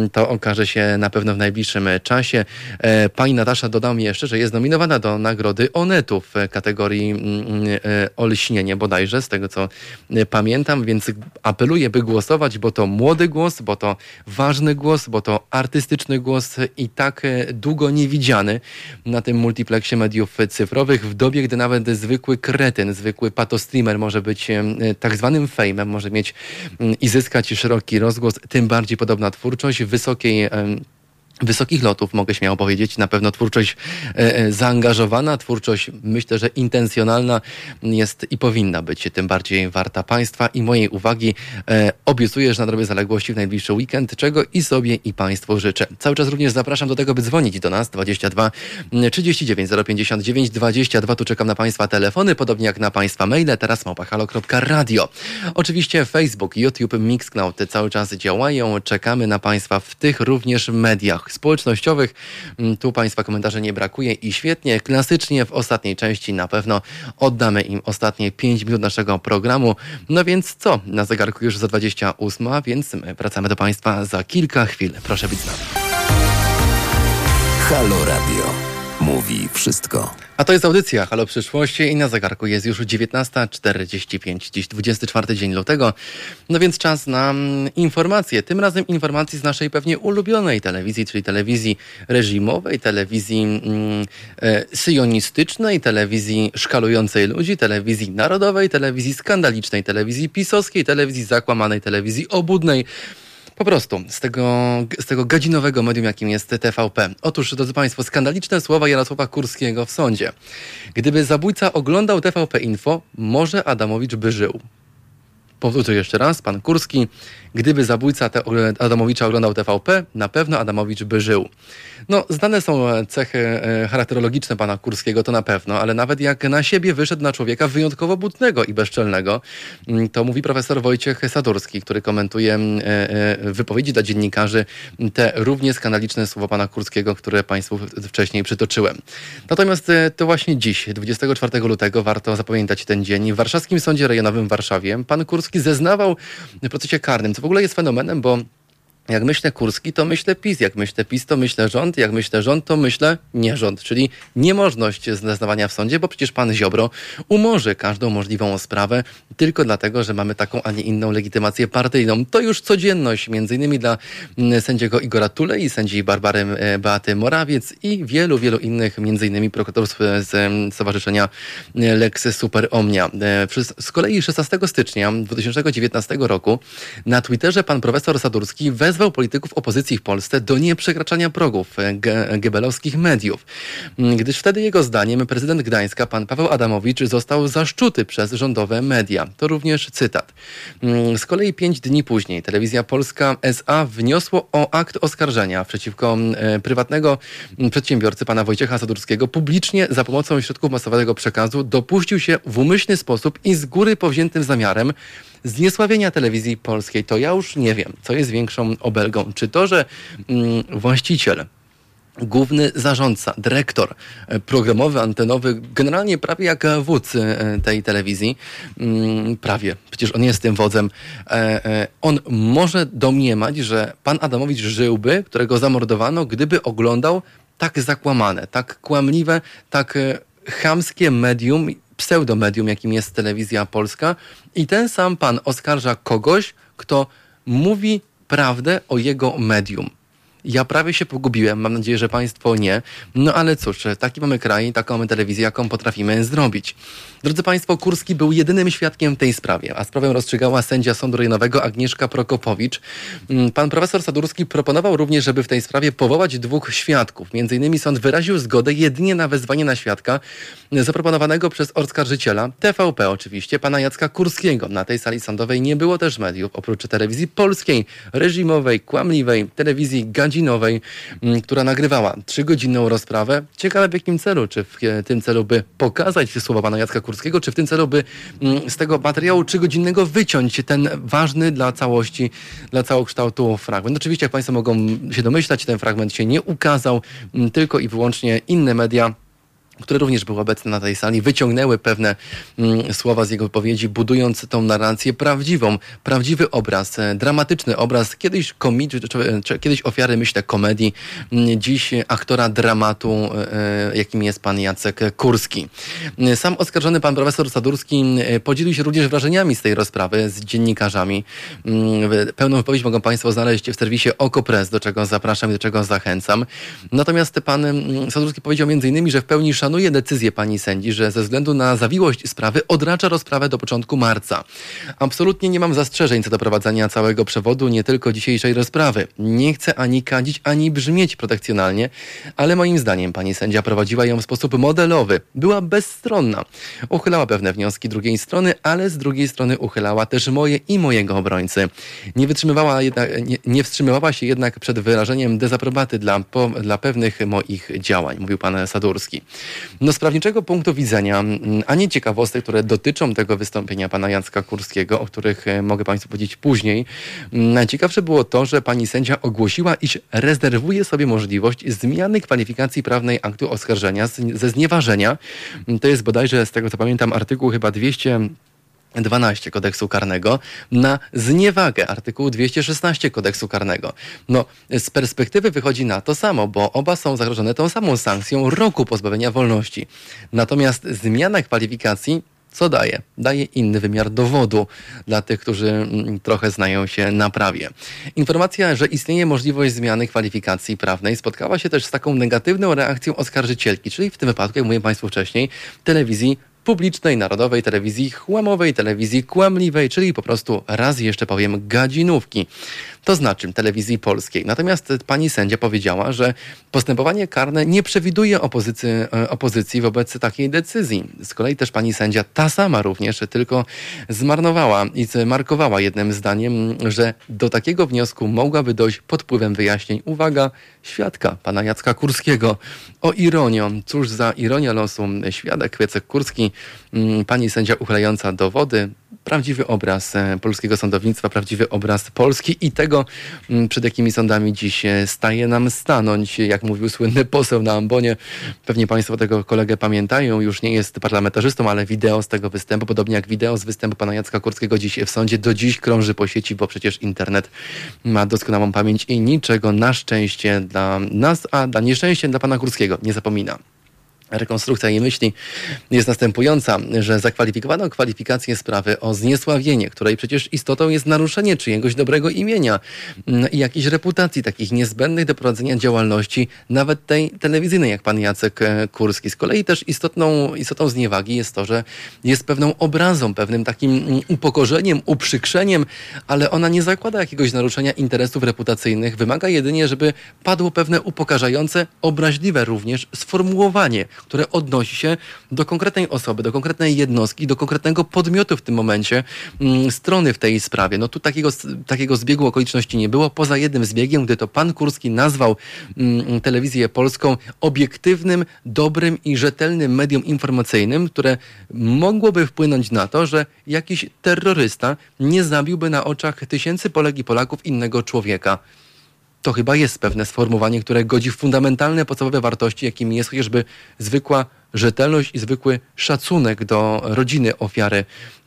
ukaże się na pewno w najbliższym czasie. Pani Natasza dodała mi jeszcze, że jest nominowana do nagrody Onetu w kategorii olśnienie bodajże, z tego co pamiętam, więc apeluję, by głosować, bo to młody głos, bo to ważny głos, bo to artystyczny głos i tak długo niewidziany na tym multiplexie mediów cyfrowych, w dobie, gdy nawet zwykły kretyn, zwykły patostreamer może być tak zwanym fejmem, może mieć i zyskać szeroki rozgłos, tym bardziej podobna twórczość wysokiej Wysokich lotów, mogę śmiało powiedzieć. Na pewno twórczość e, zaangażowana, twórczość myślę, że intencjonalna jest i powinna być tym bardziej warta Państwa i mojej uwagi. E, obiecuję, że nadrobię zaległości w najbliższy weekend, czego i sobie i Państwu życzę. Cały czas również zapraszam do tego, by dzwonić do nas dwadzieścia dwa trzydzieści dziewięć zero pięćdziesiąt dziewięć dwadzieścia dwa. Tu czekam na Państwa telefony, podobnie jak na Państwa maile. Teraz małpa halo kropka radio. Oczywiście Facebook, YouTube, Mixcloud cały czas działają. Czekamy na Państwa w tych również mediach społecznościowych. Tu Państwa komentarze nie brakuje i świetnie. Klasycznie w ostatniej części na pewno oddamy im ostatnie pięć minut naszego programu. No więc co? Na zegarku już za dwadzieścia ósma, więc my wracamy do Państwa za kilka chwil. Proszę być z nami. Halo Radio. Mówi wszystko. A to jest audycja Halo Przyszłości i na zegarku jest już dziewiętnasta czterdzieści pięć. Dziś dwudziesty czwarty dzień lutego. No więc czas na informacje. Tym razem informacji z naszej pewnie ulubionej telewizji, czyli telewizji reżimowej, telewizji mm, e, syjonistycznej, telewizji szkalującej ludzi, telewizji narodowej, telewizji skandalicznej, telewizji pisowskiej, telewizji zakłamanej, telewizji obłudnej. Po prostu z tego, z tego gadzinowego medium, jakim jest T V P. Otóż, drodzy Państwo, skandaliczne słowa Jarosława Kurskiego w sądzie. Gdyby zabójca oglądał T V P Info, może Adamowicz by żył. Powtórzę jeszcze raz, pan Kurski. Gdyby zabójca te Adamowicza oglądał T V P, na pewno Adamowicz by żył. No, znane są cechy charakterologiczne pana Kurskiego, to na pewno, ale nawet jak na siebie wyszedł na człowieka wyjątkowo butnego i bezczelnego, to mówi profesor Wojciech Sadurski, który komentuje wypowiedzi dla dziennikarzy, te równie skandaliczne słowa pana Kurskiego, które Państwu wcześniej przytoczyłem. Natomiast to właśnie dziś, dwudziestego czwartego lutego, warto zapamiętać ten dzień. W Warszawskim Sądzie Rejonowym w Warszawie pan Kurski zeznawał w procesie karnym, co w ogóle jest fenomenem, bo jak myślę Kurski, to myślę PiS. Jak myślę PiS, to myślę rząd. Jak myślę rząd, to myślę nierząd. Czyli niemożność zeznawania w sądzie, bo przecież pan Ziobro umorzy każdą możliwą sprawę tylko dlatego, że mamy taką, a nie inną legitymację partyjną. To już codzienność, między innymi dla sędziego Igora Tulei i sędzi Barbary Beaty Morawiec i wielu, wielu innych, między innymi prokuratorów z Stowarzyszenia Lex Super Omnia. Z kolei szesnastego stycznia dwa tysiące dziewiętnastego roku na Twitterze pan profesor Sadurski wezwał polityków opozycji w Polsce do nieprzekraczania progów ge- gebelowskich mediów, gdyż wtedy jego zdaniem prezydent Gdańska, pan Paweł Adamowicz, został zaszczuty przez rządowe media. To również cytat. Z kolei pięć dni później Telewizja Polska S A wniosło o akt oskarżenia przeciwko e, prywatnego przedsiębiorcy pana Wojciecha Sadurskiego. Publicznie za pomocą środków masowego przekazu dopuścił się w umyślny sposób i z góry powziętym zamiarem zniesławienia telewizji polskiej. To ja już nie wiem, co jest większą obelgą. Czy to, że mm, właściciel, główny zarządca, dyrektor programowy, antenowy, generalnie prawie jak wódz tej telewizji, mm, prawie, przecież on jest tym wodzem, e, e, on może domniemać, że pan Adamowicz żyłby, którego zamordowano, gdyby oglądał tak zakłamane, tak kłamliwe, tak e, chamskie medium, pseudomedium, jakim jest Telewizja Polska, i ten sam pan oskarża kogoś, kto mówi prawdę o jego medium. Ja prawie się pogubiłem, mam nadzieję, że Państwo nie. No ale cóż, taki mamy kraj, taką mamy telewizję, jaką potrafimy zrobić. Drodzy Państwo, Kurski był jedynym świadkiem w tej sprawie, a sprawę rozstrzygała sędzia Sądu Rejonowego Agnieszka Prokopowicz. Pan profesor Sadurski proponował również, żeby w tej sprawie powołać dwóch świadków. Między innymi sąd wyraził zgodę jedynie na wezwanie na świadka zaproponowanego przez oskarżyciela, T V P oczywiście, pana Jacka Kurskiego. Na tej sali sądowej nie było też mediów, oprócz telewizji polskiej, reżimowej, kłamliwej, telewizji gadzinowej, która nagrywała trzygodzinną rozprawę. Ciekawe w jakim celu, czy w tym celu, by pokazać słowa pana Jacka Kurskiego, czy w tym celu, by z tego materiału trzygodzinnego wyciąć ten ważny dla całości, dla całokształtu fragment. Oczywiście, jak Państwo mogą się domyślać, ten fragment się nie ukazał, tylko i wyłącznie inne media które również były obecne na tej sali, wyciągnęły pewne mm, słowa z jego wypowiedzi, budując tą narrację prawdziwą, prawdziwy obraz, e, dramatyczny obraz, kiedyś komedii, czy, czy, kiedyś ofiary, myślę, komedii, m, dziś aktora dramatu, e, jakim jest pan Jacek Kurski. Sam oskarżony pan profesor Sadurski e, podzielił się również wrażeniami z tej rozprawy z dziennikarzami. E, pełną wypowiedź mogą państwo znaleźć w serwisie Okopres, do czego zapraszam i do czego zachęcam. Natomiast pan Sadurski powiedział między innymi, że w pełni szanuje decyzję pani sędzi, że ze względu na zawiłość sprawy odracza rozprawę do początku marca. Absolutnie nie mam zastrzeżeń co do prowadzenia całego przewodu, nie tylko dzisiejszej rozprawy. Nie chcę ani kadzić, ani brzmieć protekcjonalnie, ale moim zdaniem pani sędzia prowadziła ją w sposób modelowy. Była bezstronna. Uchylała pewne wnioski drugiej strony, ale z drugiej strony uchylała też moje i mojego obrońcy. Nie wytrzymywała jednak, nie, nie wstrzymywała się jednak przed wyrażeniem dezaprobaty dla, po, dla pewnych moich działań, mówił pan Sadurski. No z prawniczego punktu widzenia, a nie ciekawostek, które dotyczą tego wystąpienia pana Jacka Kurskiego, o których mogę państwu powiedzieć później, najciekawsze było to, że pani sędzia ogłosiła, iż rezerwuje sobie możliwość zmiany kwalifikacji prawnej aktu oskarżenia ze znieważenia. To jest bodajże, z tego co pamiętam, artykuł chyba dwieście dwanaście kodeksu karnego na zniewagę artykułu dwieście szesnaście kodeksu karnego. No, z perspektywy wychodzi na to samo, bo oba są zagrożone tą samą sankcją roku pozbawienia wolności. Natomiast zmiana kwalifikacji co daje? Daje inny wymiar dowodu dla tych, którzy trochę znają się na prawie. Informacja, że istnieje możliwość zmiany kwalifikacji prawnej, spotkała się też z taką negatywną reakcją oskarżycielki, czyli w tym wypadku, jak mówiłem państwu wcześniej, telewizji publicznej, narodowej, telewizji chłamowej, telewizji kłamliwej, czyli po prostu raz jeszcze powiem gadzinówki. To znaczy telewizji polskiej. Natomiast pani sędzia powiedziała, że postępowanie karne nie przewiduje opozycji, opozycji wobec takiej decyzji. Z kolei też pani sędzia, ta sama również, tylko zmarnowała i zmarkowała jednym zdaniem, że do takiego wniosku mogłaby dojść pod wpływem wyjaśnień, uwaga, świadka pana Jacka Kurskiego. O ironią, cóż za ironia losu, świadek Jacek Kurski, pani sędzia uchylająca dowody, prawdziwy obraz polskiego sądownictwa, prawdziwy obraz Polski i tego, przed jakimi sądami dziś staje nam stanąć. Jak mówił słynny poseł na ambonie, pewnie państwo tego kolegę pamiętają, już nie jest parlamentarzystą, ale wideo z tego występu, podobnie jak wideo z występu pana Jacka Kurskiego dziś w sądzie, do dziś krąży po sieci, bo przecież internet ma doskonałą pamięć i niczego na szczęście dla nas, a na nieszczęście dla pana Kurskiego nie zapomina. Rekonstrukcja jej myśli jest następująca, że zakwalifikowano kwalifikację sprawy o zniesławienie, której przecież istotą jest naruszenie czyjegoś dobrego imienia i jakiejś reputacji, takich niezbędnych do prowadzenia działalności, nawet tej telewizyjnej, jak pan Jacek Kurski. Z kolei też istotną, istotą zniewagi jest to, że jest pewną obrazą, pewnym takim upokorzeniem, uprzykrzeniem, ale ona nie zakłada jakiegoś naruszenia interesów reputacyjnych, wymaga jedynie, żeby padło pewne upokarzające, obraźliwe również sformułowanie, które odnosi się do konkretnej osoby, do konkretnej jednostki, do konkretnego podmiotu w tym momencie, mm, strony w tej sprawie. No tu takiego, takiego zbiegu okoliczności nie było, poza jednym zbiegiem, gdy to pan Kurski nazwał mm, telewizję polską obiektywnym, dobrym i rzetelnym medium informacyjnym, które mogłoby wpłynąć na to, że jakiś terrorysta nie zabiłby na oczach tysięcy Polek i Polaków innego człowieka. To chyba jest pewne sformułowanie, które godzi w fundamentalne, podstawowe wartości, jakimi jest chociażby zwykła rzetelność i zwykły szacunek do rodziny ofiary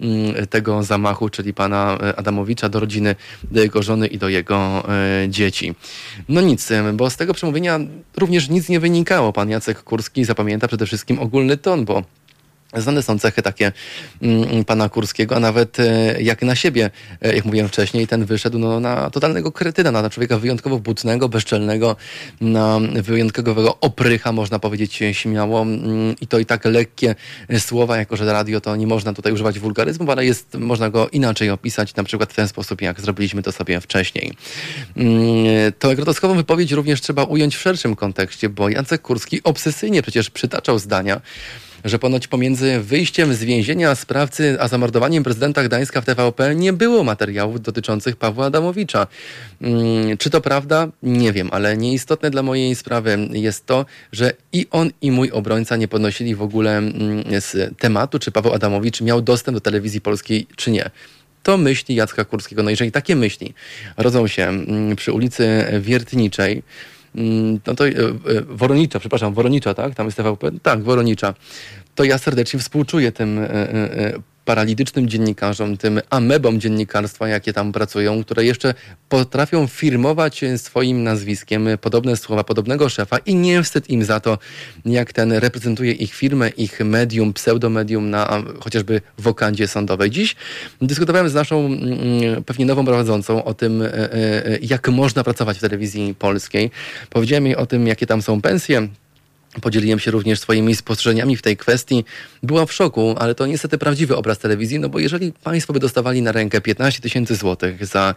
tego zamachu, czyli pana Adamowicza, do rodziny, do jego żony i do jego e, dzieci. No nic, bo z tego przemówienia również nic nie wynikało. Pan Jacek Kurski zapamięta przede wszystkim ogólny ton, bo znane są cechy takie mm, pana Kurskiego, a nawet e, jak na siebie, e, jak mówiłem wcześniej, ten wyszedł no, na totalnego kretyna, na człowieka wyjątkowo butnego, bezczelnego, na wyjątkowego oprycha, można powiedzieć śmiało. Mm, I to i tak lekkie słowa, jako że radio to nie można tutaj używać wulgaryzmów, ale jest, można go inaczej opisać, na przykład w ten sposób, jak zrobiliśmy to sobie wcześniej. Mm, to grotoskową wypowiedź również trzeba ująć w szerszym kontekście, bo Jacek Kurski obsesyjnie przecież przytaczał zdania, że ponoć pomiędzy wyjściem z więzienia sprawcy a zamordowaniem prezydenta Gdańska w T V P nie było materiałów dotyczących Pawła Adamowicza. Hmm, czy to prawda? Nie wiem, ale nieistotne dla mojej sprawy jest to, że i on, i mój obrońca nie podnosili w ogóle hmm, z tematu, czy Paweł Adamowicz miał dostęp do telewizji polskiej, czy nie. To myśli Jacka Kurskiego. No jeżeli takie myśli rodzą się hmm, przy ulicy Wiertniczej, no to Woronicza, przepraszam, Woronicza, tak? Tam jest T V P? Tak, Woronicza. To ja serdecznie współczuję tym paralitycznym dziennikarzom, tym amebom dziennikarstwa, jakie tam pracują, które jeszcze potrafią firmować swoim nazwiskiem podobne słowa, podobnego szefa i nie wstyd im za to, jak ten reprezentuje ich firmę, ich medium, pseudomedium na chociażby wokandzie sądowej. Dziś dyskutowałem z naszą pewnie nową prowadzącą o tym, jak można pracować w telewizji polskiej. Powiedziałem jej o tym, jakie tam są pensje. Podzieliłem się również swoimi spostrzeżeniami w tej kwestii. Byłam w szoku, ale to niestety prawdziwy obraz telewizji, no bo jeżeli państwo by dostawali na rękę piętnaście tysięcy złotych za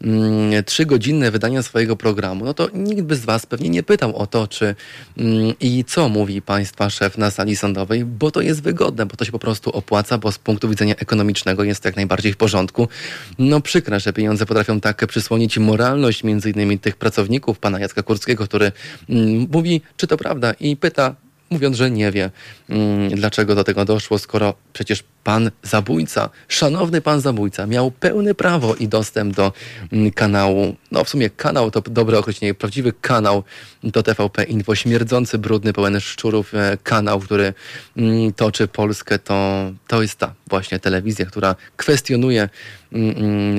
mm, trzygodzinne wydania swojego programu, no to nikt by z was pewnie nie pytał o to, czy mm, i co mówi państwa szef na sali sądowej, bo to jest wygodne, bo to się po prostu opłaca, bo z punktu widzenia ekonomicznego jest to jak najbardziej w porządku. No przykre, że pieniądze potrafią tak przysłonić moralność między innymi tych pracowników, pana Jacka Kurskiego, który mm, mówi, czy to prawda i pyta, mówiąc, że nie wie, mm, dlaczego do tego doszło, skoro przecież pan zabójca, szanowny pan zabójca, miał pełne prawo i dostęp do mm, kanału, no w sumie kanał to dobre określenie, prawdziwy kanał do T V P Info, śmierdzący, brudny, pełen szczurów e, kanał, który mm, toczy Polskę, to, to jest ta właśnie telewizja, która kwestionuje mm,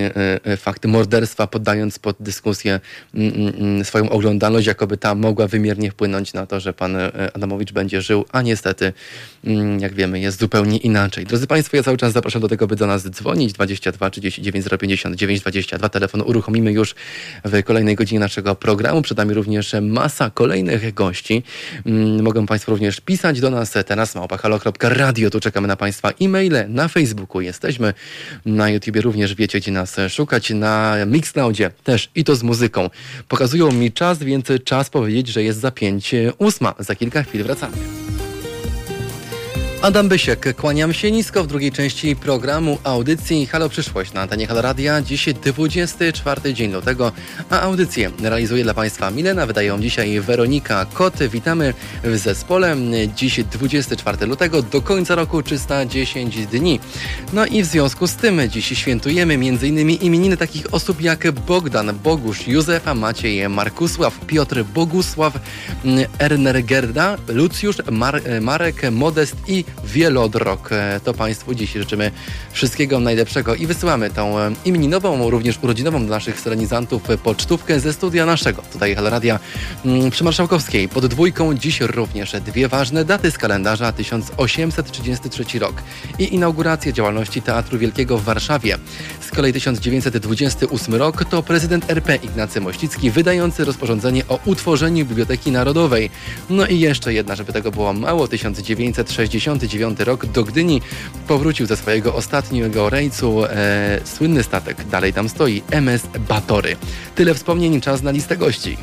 e, fakty morderstwa, poddając pod dyskusję mm, swoją oglądalność, jakoby ta mogła wymiernie wpłynąć na to, że pan Adamowicz będzie żył, a niestety, mm, jak wiemy, jest zupełnie inaczej. Drodzy państwo, ja cały czas zapraszam do tego, by do nas dzwonić. dwadzieścia dwa trzydzieści dziewięć zero pięćdziesiąt dziewięć dwadzieścia dwa. Telefon uruchomimy już w kolejnej godzinie naszego programu. Przed nami również masa kolejnych gości. Mm, mogą państwo również pisać do nas teraz małpa halo kropka radio. Tu czekamy na państwa e-maile. Na Facebooku jesteśmy. Na YouTubie również wiecie, gdzie nas szukać. Na Mixcloudzie też i to z muzyką. Pokazują mi czas, więc czas powiedzieć, że jest za pięć ósma. Za kilka chwil wracamy. Adam Bysiek, kłaniam się nisko w drugiej części programu audycji Halo Przyszłość na antenie Halo Radia. Dziś dwudziesty czwarty dzień lutego, a audycję realizuje dla państwa Milena, wydają dzisiaj Weronika Kot. Witamy w zespole. Dziś dwudziestego czwartego lutego, do końca roku trzysta dziesięć dni. No i w związku z tym dziś świętujemy m.in. imieniny takich osób jak Bogdan, Bogusz, Józefa, Maciej, Markusław, Piotr, Bogusław, Ernergerda, Lucjusz, Mar- Marek, Modest i Wielodrog. To państwu dziś życzymy wszystkiego najlepszego i wysyłamy tą imieninową, również urodzinową dla naszych solenizantów pocztówkę ze studia naszego, tutaj Halo Radia przy Marszałkowskiej. Pod dwójką dziś również dwie ważne daty z kalendarza: tysiąc osiemset trzydziesty trzeci rok i inauguracja działalności Teatru Wielkiego w Warszawie. Z kolei tysiąc dziewięćset dwudziesty ósmy rok to prezydent R P Ignacy Mościcki wydający rozporządzenie o utworzeniu Biblioteki Narodowej. No i jeszcze jedna, żeby tego było mało, tysiąc dziewięćset sześćdziesiąty dziewiąty rok do Gdyni powrócił ze swojego ostatniego rejsu e, słynny statek, dalej tam stoi, M S Batory. Tyle wspomnień, czas na listę gości.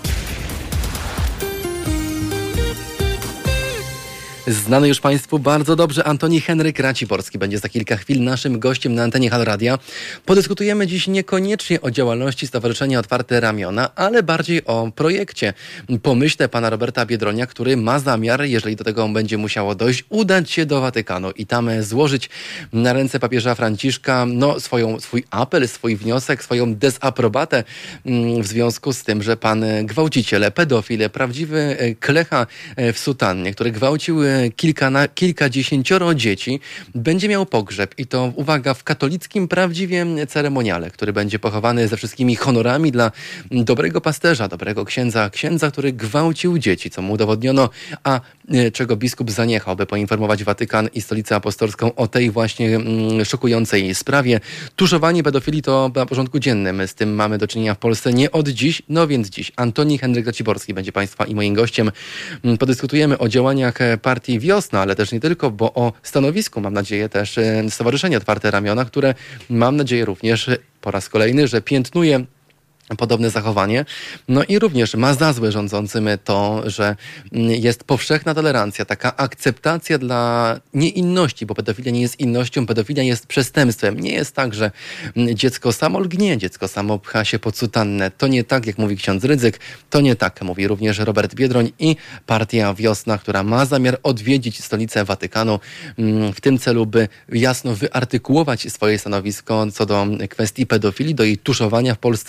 Znany już państwu bardzo dobrze Antoni Henryk Raciborski będzie za kilka chwil naszym gościem na antenie Halo Radia. Podyskutujemy dziś niekoniecznie o działalności Stowarzyszenia Otwarte Ramiona, ale bardziej o projekcie, pomyśle pana Roberta Biedronia, który ma zamiar, jeżeli do tego będzie musiało dojść, udać się do Watykanu i tam złożyć na ręce papieża Franciszka no, swoją, swój apel, swój wniosek, swoją dezaprobatę w związku z tym, że pan gwałciciel, pedofil, prawdziwy klecha w sutannie, który gwałcił Kilka na, kilkadziesięcioro dzieci, będzie miał pogrzeb i to, uwaga, w katolickim prawdziwie ceremoniale, który będzie pochowany ze wszystkimi honorami dla dobrego pasterza, dobrego księdza, księdza, który gwałcił dzieci, co mu udowodniono, a e, czego biskup zaniechał, by poinformować Watykan i Stolicę Apostolską o tej właśnie mm, szokującej sprawie. Tuszowanie pedofilii to na porządku dziennym. Z tym mamy do czynienia w Polsce nie od dziś, no więc dziś. Antoni Henryk Raciborski będzie państwa i moim gościem. Podyskutujemy o działaniach partii Wiosna, ale też nie tylko, bo o stanowisku, mam nadzieję, też Stowarzyszenie Otwarte Ramiona, które mam nadzieję również po raz kolejny, że piętnuje podobne zachowanie. No i również ma za złe rządzącym to, że jest powszechna tolerancja, taka akceptacja dla nieinności, bo pedofilia nie jest innością, pedofilia jest przestępstwem. Nie jest tak, że dziecko samo lgnie, dziecko samo pcha się pod sutannę. To nie tak, jak mówi ksiądz Rydzyk, to nie tak, mówi również Robert Biedroń i Partia Wiosna, która ma zamiar odwiedzić stolicę Watykanu w tym celu, by jasno wyartykułować swoje stanowisko co do kwestii pedofilii, do jej tuszowania w Polsce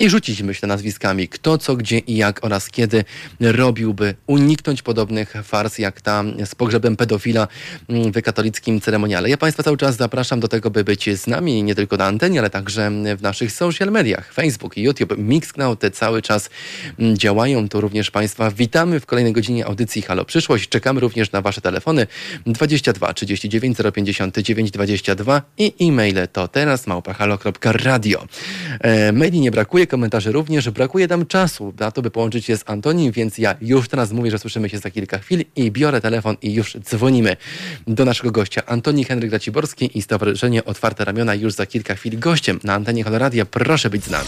i rzucić, myślę, nazwiskami, kto, co, gdzie i jak oraz kiedy robiłby uniknąć podobnych fars jak ta z pogrzebem pedofila w katolickim ceremoniale. Ja Państwa cały czas zapraszam do tego, by być z nami, nie tylko na antenie, ale także w naszych social mediach, Facebook, YouTube, Mixcloud, te cały czas działają. Tu również Państwa witamy w kolejnej godzinie audycji Halo Przyszłość. Czekamy również na Wasze telefony dwadzieścia dwa trzydzieści dziewięć zero pięćdziesiąt dziewięć dwadzieścia dwa i e-maile to teraz małpa halo kropka radio. E, maili nie brakuje, komentarzy również. Brakuje nam czasu na to, by połączyć się z Antonim, więc ja już teraz mówię, że słyszymy się za kilka chwil i biorę telefon i już dzwonimy do naszego gościa. Antoni Henryk Raciborski i Stowarzyszenie Otwarte Ramiona już za kilka chwil gościem na antenie Halo Radia. Proszę być z nami.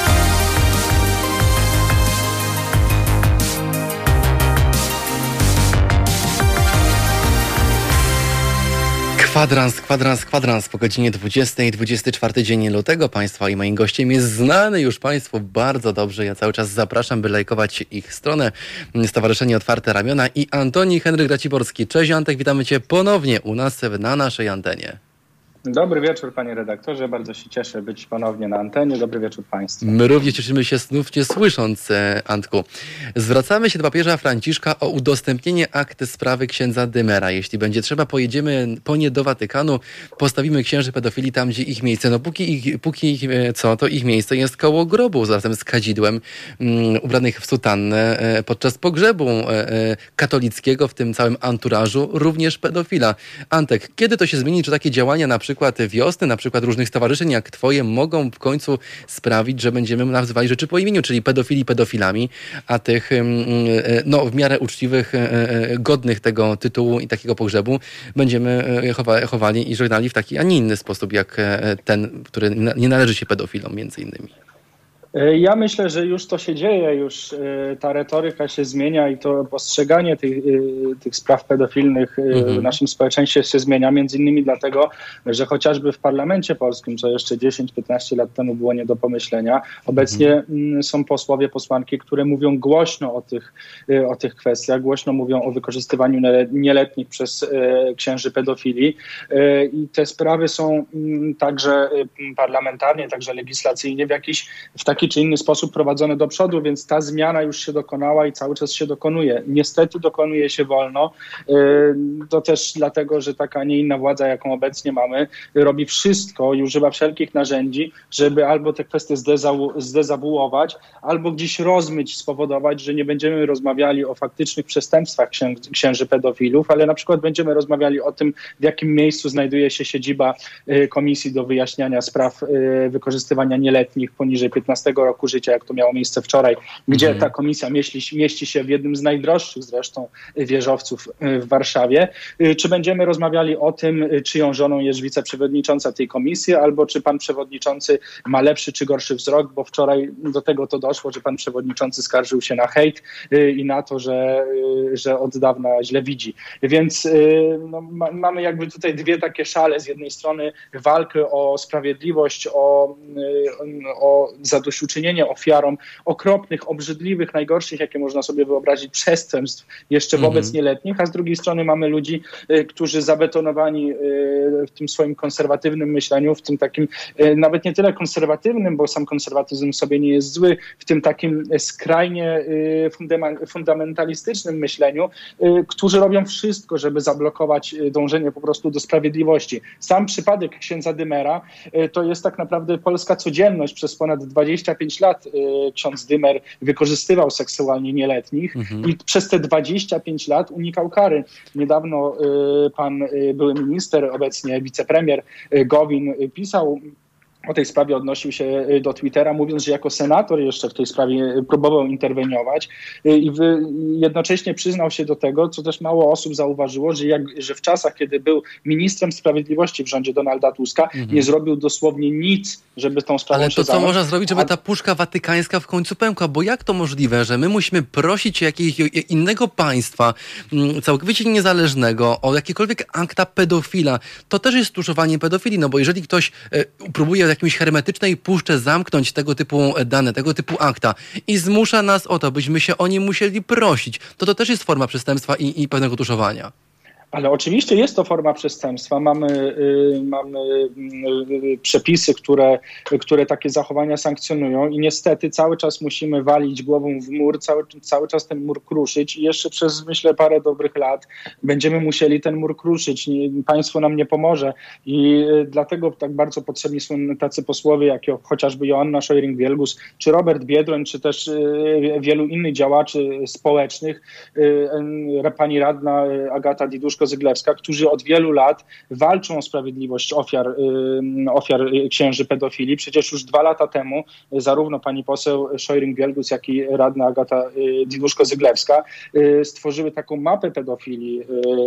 Kwadrans, kwadrans, kwadrans po godzinie dwudziestej, dwudziesty czwarty dzień lutego. Państwa i moim gościem jest znany już Państwu bardzo dobrze. Ja cały czas zapraszam, by lajkować ich stronę Stowarzyszenie Otwarte Ramiona i Antoni Henryk Raciborski. Cześć Antek, witamy Cię ponownie u nas na naszej antenie. Dobry wieczór, panie redaktorze. Bardzo się cieszę być ponownie na antenie. Dobry wieczór państwu. My również cieszymy się znów Cię słysząc, Antku. Zwracamy się do papieża Franciszka o udostępnienie akt sprawy księdza Dymera. Jeśli będzie trzeba, pojedziemy po nie do Watykanu, postawimy księży pedofili tam, gdzie ich miejsce. No póki ich, póki ich co, to ich miejsce jest koło grobu, razem z kadzidłem, um, ubranych w sutannę e, podczas pogrzebu e, e, katolickiego, w tym całym anturażu, również pedofila. Antek, kiedy to się zmieni? Czy takie działania na przykład wiosny, na przykład różnych stowarzyszeń jak Twoje, mogą w końcu sprawić, że będziemy nazywali rzeczy po imieniu, czyli pedofili pedofilami, a tych no, w miarę uczciwych, godnych tego tytułu i takiego pogrzebu będziemy chowali i żegnali w taki, a nie inny sposób, jak ten, który nie należy się pedofilom między innymi. Ja myślę, że już to się dzieje, już ta retoryka się zmienia i to postrzeganie tych, tych spraw pedofilnych w naszym społeczeństwie się zmienia, między innymi dlatego, że chociażby w parlamencie polskim, co jeszcze dziesięć piętnaście lat temu było nie do pomyślenia, obecnie mhm. są posłowie, posłanki, które mówią głośno o tych, o tych kwestiach, głośno mówią o wykorzystywaniu nieletnich przez księży pedofili i te sprawy są także parlamentarnie, także legislacyjnie w jakiś, w taki czy inny sposób prowadzone do przodu, więc ta zmiana już się dokonała i cały czas się dokonuje. Niestety dokonuje się wolno. To też dlatego, że taka, nie inna władza, jaką obecnie mamy, robi wszystko i używa wszelkich narzędzi, żeby albo te kwestie zdeza- zdezawuować, albo gdzieś rozmyć, spowodować, że nie będziemy rozmawiali o faktycznych przestępstwach księ- księży pedofilów, ale na przykład będziemy rozmawiali o tym, w jakim miejscu znajduje się siedziba Komisji do wyjaśniania spraw wykorzystywania nieletnich poniżej piętnastego roku życia, jak to miało miejsce wczoraj, gdzie ta komisja mieści, mieści się w jednym z najdroższych zresztą wieżowców w Warszawie. Czy będziemy rozmawiali o tym, czyją żoną jest wiceprzewodnicząca tej komisji, albo czy pan przewodniczący ma lepszy czy gorszy wzrok, bo wczoraj do tego to doszło, że pan przewodniczący skarżył się na hejt i na to, że, że od dawna źle widzi. Więc no, ma, mamy jakby tutaj dwie takie szale. Z jednej strony walkę o sprawiedliwość, o, o zadośćuczynienie ofiarom okropnych, obrzydliwych, najgorszych, jakie można sobie wyobrazić, przestępstw jeszcze wobec mhm. nieletnich, a z drugiej strony mamy ludzi, y, którzy zabetonowani y, w tym swoim konserwatywnym myśleniu, w tym takim y, nawet nie tyle konserwatywnym, bo sam konserwatyzm sobie nie jest zły, w tym takim skrajnie y, fundama- fundamentalistycznym myśleniu, y, którzy robią wszystko, żeby zablokować dążenie po prostu do sprawiedliwości. Sam przypadek księdza Dymera y, to jest tak naprawdę polska codzienność. Przez ponad dwadzieścia pięć lat y, ksiądz Dymer wykorzystywał seksualnie nieletnich mhm. i przez te dwadzieścia pięć lat unikał kary. Niedawno y, pan y, były minister, obecnie wicepremier y, Gowin y, pisał o tej sprawie, odnosił się do Twittera, mówiąc, że jako senator jeszcze w tej sprawie próbował interweniować i jednocześnie przyznał się do tego, co też mało osób zauważyło, że, jak, że w czasach, kiedy był ministrem sprawiedliwości w rządzie Donalda Tuska, mhm. nie zrobił dosłownie nic, żeby tą sprawą Ale się to co zająć. można zrobić, żeby ta puszka watykańska w końcu pękła? Bo jak to możliwe, że my musimy prosić jakiegoś innego państwa, całkowicie niezależnego, o jakiekolwiek akta pedofila? To też jest tuszowanie pedofilii, no bo jeżeli ktoś e, próbuje w jakimś hermetycznej puszce zamknąć tego typu dane, tego typu akta i zmusza nas o to, byśmy się o nie musieli prosić, to to też jest forma przestępstwa i, i pewnego tuszowania. Ale oczywiście jest to forma przestępstwa. Mamy, y, mamy y, przepisy, które, które takie zachowania sankcjonują i niestety cały czas musimy walić głową w mur, cały, cały czas ten mur kruszyć i jeszcze przez, myślę, parę dobrych lat będziemy musieli ten mur kruszyć. Nie, państwo nam nie pomoże i y, dlatego tak bardzo potrzebni są tacy posłowie, jak chociażby Joanna Scheuring-Wielgus, czy Robert Biedroń, czy też y, wielu innych działaczy społecznych, y, y, pani radna Agata Diduszko-Zyglewska, którzy od wielu lat walczą o sprawiedliwość ofiar, ofiar księży pedofilii. Przecież już dwa lata temu zarówno pani poseł Scheuring-Wielgus, jak i radna Agata Diduszko-Zyglewska stworzyły taką mapę pedofilii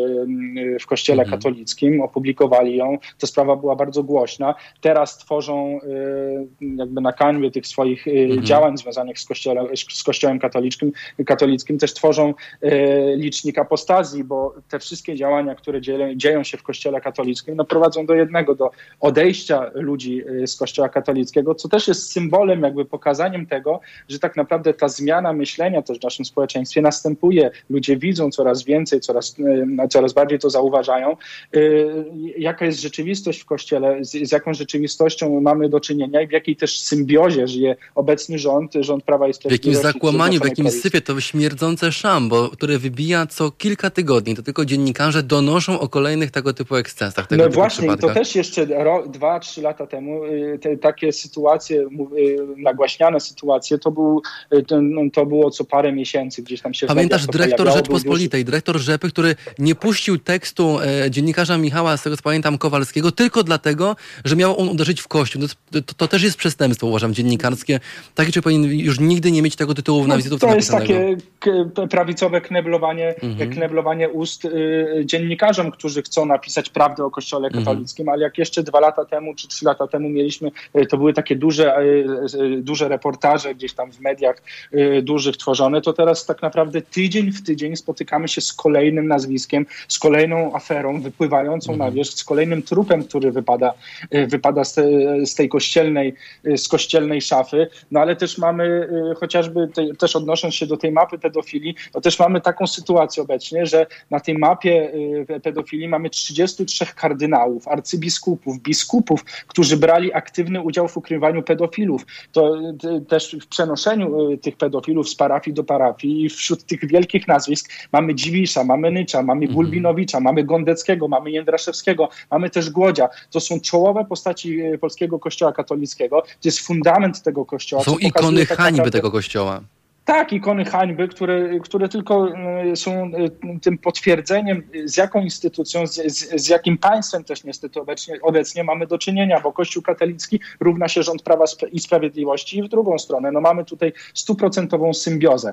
w Kościele mhm. katolickim, opublikowali ją. Ta sprawa była bardzo głośna. Teraz tworzą jakby na kanwie tych swoich mhm. działań związanych z, kościele, z Kościołem katolickim, katolickim też tworzą licznik apostazji, bo te wszystkie działania, które dzieją, dzieją się w Kościele katolickim, no prowadzą do jednego, do odejścia ludzi z Kościoła katolickiego, co też jest symbolem, jakby pokazaniem tego, że tak naprawdę ta zmiana myślenia też w naszym społeczeństwie następuje. Ludzie widzą coraz więcej, coraz, coraz bardziej to zauważają. Jaka jest rzeczywistość w Kościele, z, z jaką rzeczywistością mamy do czynienia i w jakiej też symbiozie żyje obecny rząd, rząd Prawa i Sprawiedliwości. W jakimś zakłamaniu, w jakimś syfie, to śmierdzące szambo, które wybija co kilka tygodni. To tylko dziennikarze donoszą o kolejnych tego typu ekscesach. Tego no typu właśnie, przypadkach. I to też jeszcze ro, dwa, trzy lata temu te, takie sytuacje, nagłaśniane sytuacje, to, był, to, to było co parę miesięcy gdzieś tam się Pamiętasz dyrektor Rzeczpospolitej, dyrektor Rzepy, który nie puścił tekstu e, dziennikarza Michała, z tego co pamiętam, Kowalskiego, tylko dlatego, że miał on uderzyć w kościół. To, to, to też jest przestępstwo, uważam, dziennikarskie. Takie, że powinien już nigdy nie mieć tego tytułu na wizytówce no, To jest napisanego. takie prawicowe kneblowanie, mhm. kneblowanie ust y, dziennikarzom, którzy chcą napisać prawdę o Kościole katolickim, mhm. ale jak jeszcze dwa lata temu, czy trzy lata temu mieliśmy, y, to były takie duże, y, y, duże reportaże gdzieś tam w mediach y, dużych tworzone, to teraz tak naprawdę tydzień w tydzień spotykamy się z kolejnym nazwiskiem, z kolejną aferą wypływającą mhm. na wierzch, z kolejnym trupem, który wypada, y, wypada z, te, z tej kościelnej, y, z kościelnej szafy, no ale też mamy y, chociażby, te, też odnosząc się do tej mapy pedofilii, to też mamy taką sytuację obecnie, że na tej mapie y, pedofilii mamy trzydziestu trzech kardynałów, arcybiskupów, biskupów, którzy brali aktywny udział w ukrywaniu pedofilów. To y, też w przenoszeniu y, tych pedofilów z parafii do parafii i wśród tych wielkich nazwisk mamy Dziwisza, mamy Nycza, mamy mm. Bulbinowicza, mamy Gondeckiego, mamy Jędraszewskiego, mamy też Głodzia. To są czołowe postaci y, polskiego kościoła katolickiego. To jest fundament tego kościoła. Są ikony tak hańby naprawdę tego kościoła. Tak, ikony hańby, które, które tylko są tym potwierdzeniem, z jaką instytucją, z, z, z jakim państwem też niestety obecnie, obecnie mamy do czynienia, bo Kościół katolicki równa się rząd Prawa i Sprawiedliwości i w drugą stronę. No mamy tutaj stuprocentową symbiozę.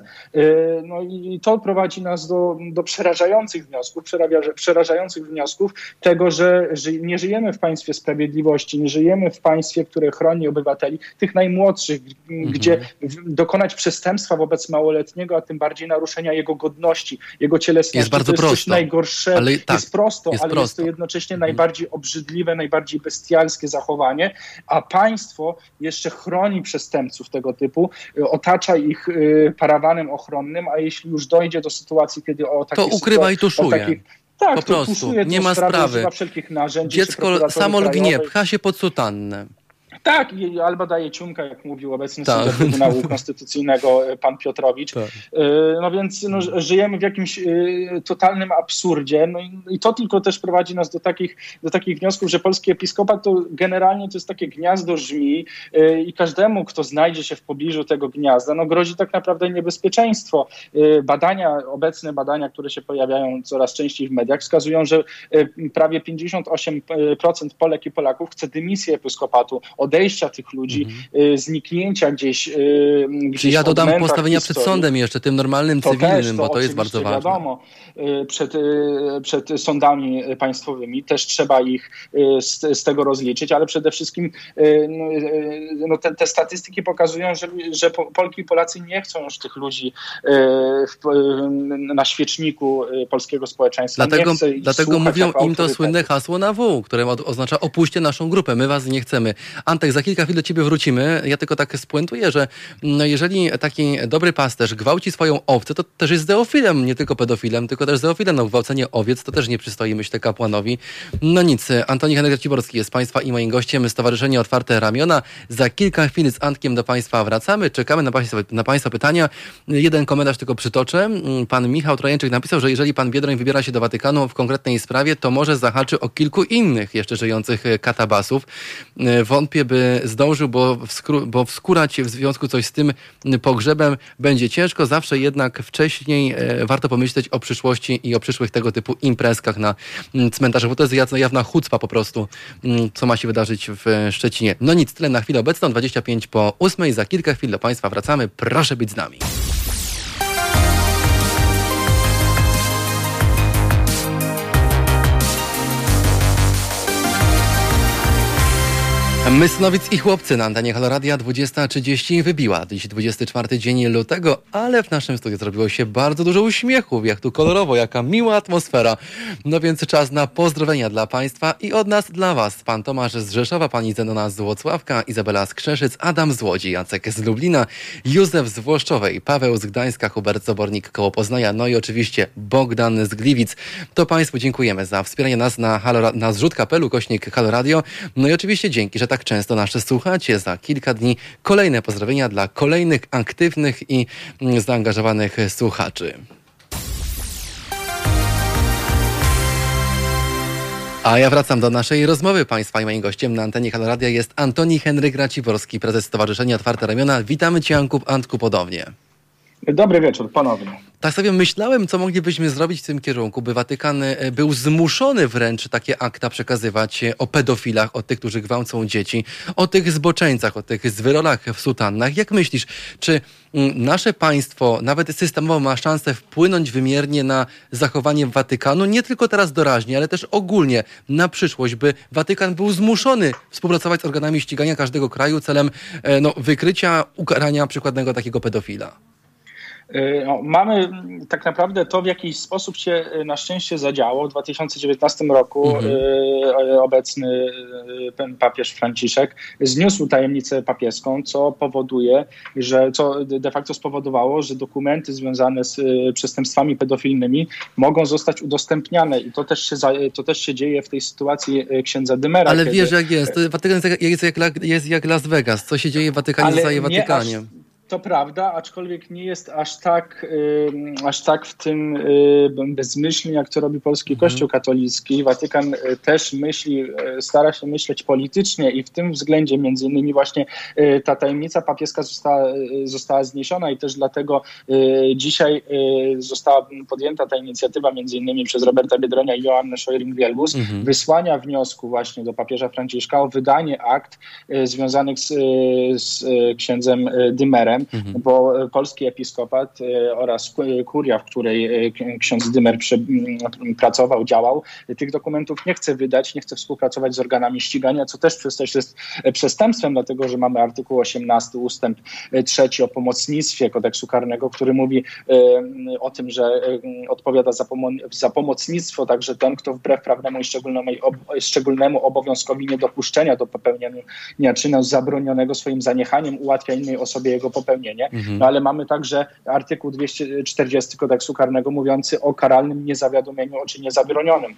No i to prowadzi nas do, do przerażających wniosków, przerażających wniosków tego, że ży, nie żyjemy w państwie sprawiedliwości, nie żyjemy w państwie, które chroni obywateli, tych najmłodszych, mhm. gdzie w, dokonać przestępstwa wobec małoletniego, a tym bardziej naruszenia jego godności, jego cielesności. Jest bardzo to jest prosto. Coś najgorsze. Ale tak, jest prosto, jest ale prosto. jest to jednocześnie mhm. najbardziej obrzydliwe, najbardziej bestialskie zachowanie, a państwo jeszcze chroni przestępców tego typu, otacza ich y, parawanem ochronnym, a jeśli już dojdzie do sytuacji, kiedy o takie to ukrywa i tuszuje. Takich, tak, po prostu. Tuszuje nie ma sprawy. Wszelkich narzędzi, dziecko samo lgnie, pcha się pod sutannę. Tak, albo daje ciumka, jak mówił obecny sędzia Trybunału Konstytucyjnego pan Piotrowicz. Tak. No więc no, żyjemy w jakimś y, totalnym absurdzie. No i, i to tylko też prowadzi nas do takich, do takich wniosków, że polski episkopat to generalnie to jest takie gniazdo żmi y, i każdemu, kto znajdzie się w pobliżu tego gniazda, no grozi tak naprawdę niebezpieczeństwo. Y, badania, obecne badania, które się pojawiają coraz częściej w mediach, wskazują, że y, prawie pięćdziesiąt osiem procent Polek i Polaków chce dymisji episkopatu, odejścia tych ludzi, mhm. y, zniknięcia gdzieś. Y, gdzieś Czyli ja dodam postawienia historii. przed sądem jeszcze, tym normalnym, to cywilnym, też, to bo to jest bardzo ważne. Wiadomo, y, przed, y, przed sądami państwowymi też trzeba ich y, z, z tego rozliczyć, ale przede wszystkim y, y, no te, te statystyki pokazują, że, że Polki i Polacy nie chcą już tych ludzi y, w, y, na świeczniku y, polskiego społeczeństwa. Dlatego, nie dlatego mówią im to słynne hasło na W, które oznacza opuśćcie naszą grupę, my was nie chcemy. Anton Antek, za kilka chwil do ciebie wrócimy. Ja tylko tak spuentuję, że no jeżeli taki dobry pasterz gwałci swoją owcę, to też jest zeofilem, nie tylko pedofilem, tylko też zeofilem. No gwałcenie owiec to też nie przystoi, myślę, kapłanowi. No nic, Antoni Henryk-Raciborski jest państwa i moim gościem. Stowarzyszenie Otwarte Ramiona. Za kilka chwil z Antkiem do państwa wracamy. Czekamy na państwa, na państwa pytania. Jeden komentarz tylko przytoczę. Pan Michał Trojańczyk napisał, że jeżeli pan Biedroń wybiera się do Watykanu w konkretnej sprawie, to może zahaczy o kilku innych jeszcze żyjących katabasów. Wątpię, by zdążył, bo, wskró- bo wskórać w związku coś z tym pogrzebem będzie ciężko. Zawsze jednak wcześniej e, warto pomyśleć o przyszłości i o przyszłych tego typu imprezkach na m, cmentarzu, bo to jest jawna chucpa po prostu, m, co ma się wydarzyć w Szczecinie. No nic, tyle na chwilę obecną, dwadzieścia pięć po ósmej. Za kilka chwil do państwa wracamy. Proszę być z nami. Mysnowic i chłopcy na antenie Halo Radia dwudziesta trzydzieści wybiła. Dziś dwudziesty czwarty dzień lutego, ale w naszym studiu zrobiło się bardzo dużo uśmiechów. Jak tu kolorowo, jaka miła atmosfera. No więc czas na pozdrowienia dla państwa i od nas dla was. Pan Tomasz z Rzeszowa, pani Zenona z Włocławka, Izabela z Krzeszyc, Adam z Łodzi, Jacek z Lublina, Józef z Włoszczowej, Paweł z Gdańska, Hubert Zabornik koło Poznania, no i oczywiście Bogdan z Gliwic. To państwu dziękujemy za wspieranie nas na, Halo, na zrzut kapelu, kośnik Halo Radio. No i oczywiście dzięki, że tak często nas słuchacie. Za kilka dni kolejne pozdrowienia dla kolejnych aktywnych i zaangażowanych słuchaczy. A ja wracam do naszej rozmowy. Państwa i moim gościem na antenie Halo Radia jest Antoni Henryk-Raciborski, prezes Stowarzyszenia Otwarte Ramiona. Witamy cię, Anku, Antku, ponownie. Dobry wieczór, ponownie. Tak sobie myślałem, co moglibyśmy zrobić w tym kierunku, by Watykan był zmuszony wręcz takie akta przekazywać o pedofilach, o tych, którzy gwałcą dzieci, o tych zboczeńcach, o tych zwyrolach w sutannach. Jak myślisz, czy nasze państwo nawet systemowo ma szansę wpłynąć wymiernie na zachowanie Watykanu, nie tylko teraz doraźnie, ale też ogólnie na przyszłość, by Watykan był zmuszony współpracować z organami ścigania każdego kraju celem no, wykrycia, ukarania przykładnego takiego pedofila? No, mamy tak naprawdę to, w jakiś sposób się na szczęście zadziało. W dwa tysiące dziewiętnastym roku mhm. y, obecny y, papież Franciszek zniósł tajemnicę papieską, co powoduje, że co de facto spowodowało, że dokumenty związane z y, przestępstwami pedofilnymi mogą zostać udostępniane i to też się, za, to też się dzieje w tej sytuacji księdza Dymera. Ale kiedy... wiesz jak jest, Watykan jest jak, jest jak Las Vegas. Co się dzieje w Watykanie, zostaje w Watykanie. Aż... To prawda, aczkolwiek nie jest aż tak, y, aż tak w tym y, bezmyślnie, jak to robi polski mhm. Kościół katolicki. Watykan y, też myśli, y, stara się myśleć politycznie i w tym względzie między innymi właśnie y, ta tajemnica papieska została, y, została zniesiona i też dlatego y, dzisiaj y, została podjęta ta inicjatywa między innymi przez Roberta Biedronia i Joannę Scheuring-Wielgus mhm. wysłania wniosku właśnie do papieża Franciszka o wydanie akt y, związanych z, y, z y, księdzem y, Dymerem. Mhm. Bo polski episkopat oraz kuria, w której ksiądz Dymer pracował, działał, tych dokumentów nie chce wydać, nie chce współpracować z organami ścigania, co też też jest przestępstwem, dlatego że mamy artykuł osiemnasty ustęp trzeci o pomocnictwie kodeksu karnego, który mówi o tym, że odpowiada za, pomo- za pomocnictwo także ten, kto wbrew prawnemu i szczególnemu, szczególnemu obowiązkowi niedopuszczenia do popełnienia czynu zabronionego swoim zaniechaniem ułatwia innej osobie jego popełnienie. Mhm. No ale mamy także artykuł dwieście czterdzieści kodeksu karnego mówiący o karalnym niezawiadomieniu o czynie zabronionym.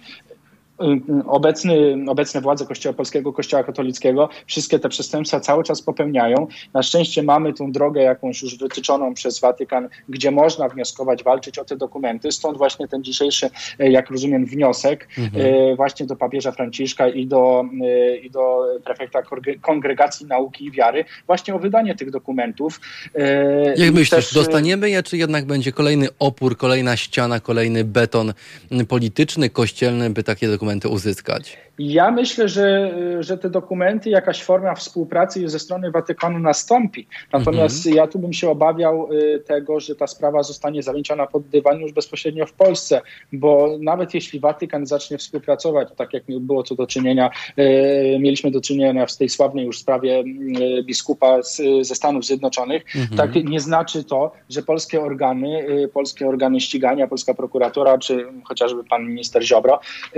Obecny, obecne władze Kościoła Polskiego, Kościoła Katolickiego wszystkie te przestępstwa cały czas popełniają. Na szczęście mamy tą drogę jakąś już wytyczoną przez Watykan, gdzie można wnioskować, walczyć o te dokumenty. Stąd właśnie ten dzisiejszy, jak rozumiem, wniosek mhm. właśnie do papieża Franciszka i do, i do prefekta Kongregacji Nauki i Wiary właśnie o wydanie tych dokumentów. Jak I myślisz, też... dostaniemy je, czy jednak będzie kolejny opór, kolejna ściana, kolejny beton polityczny, kościelny, by takie dokumenty uzyskać? Ja myślę, że, że te dokumenty, jakaś forma współpracy ze strony Watykanu nastąpi. Natomiast mhm. ja tu bym się obawiał tego, że ta sprawa zostanie zamieciona pod dywan już bezpośrednio w Polsce, bo nawet jeśli Watykan zacznie współpracować, tak jak było to do czynienia, e, mieliśmy do czynienia w tej sławnej już sprawie e, biskupa z, ze Stanów Zjednoczonych, mhm. tak nie znaczy to, że polskie organy, e, polskie organy ścigania, polska prokuratura, czy chociażby pan minister Ziobro, e,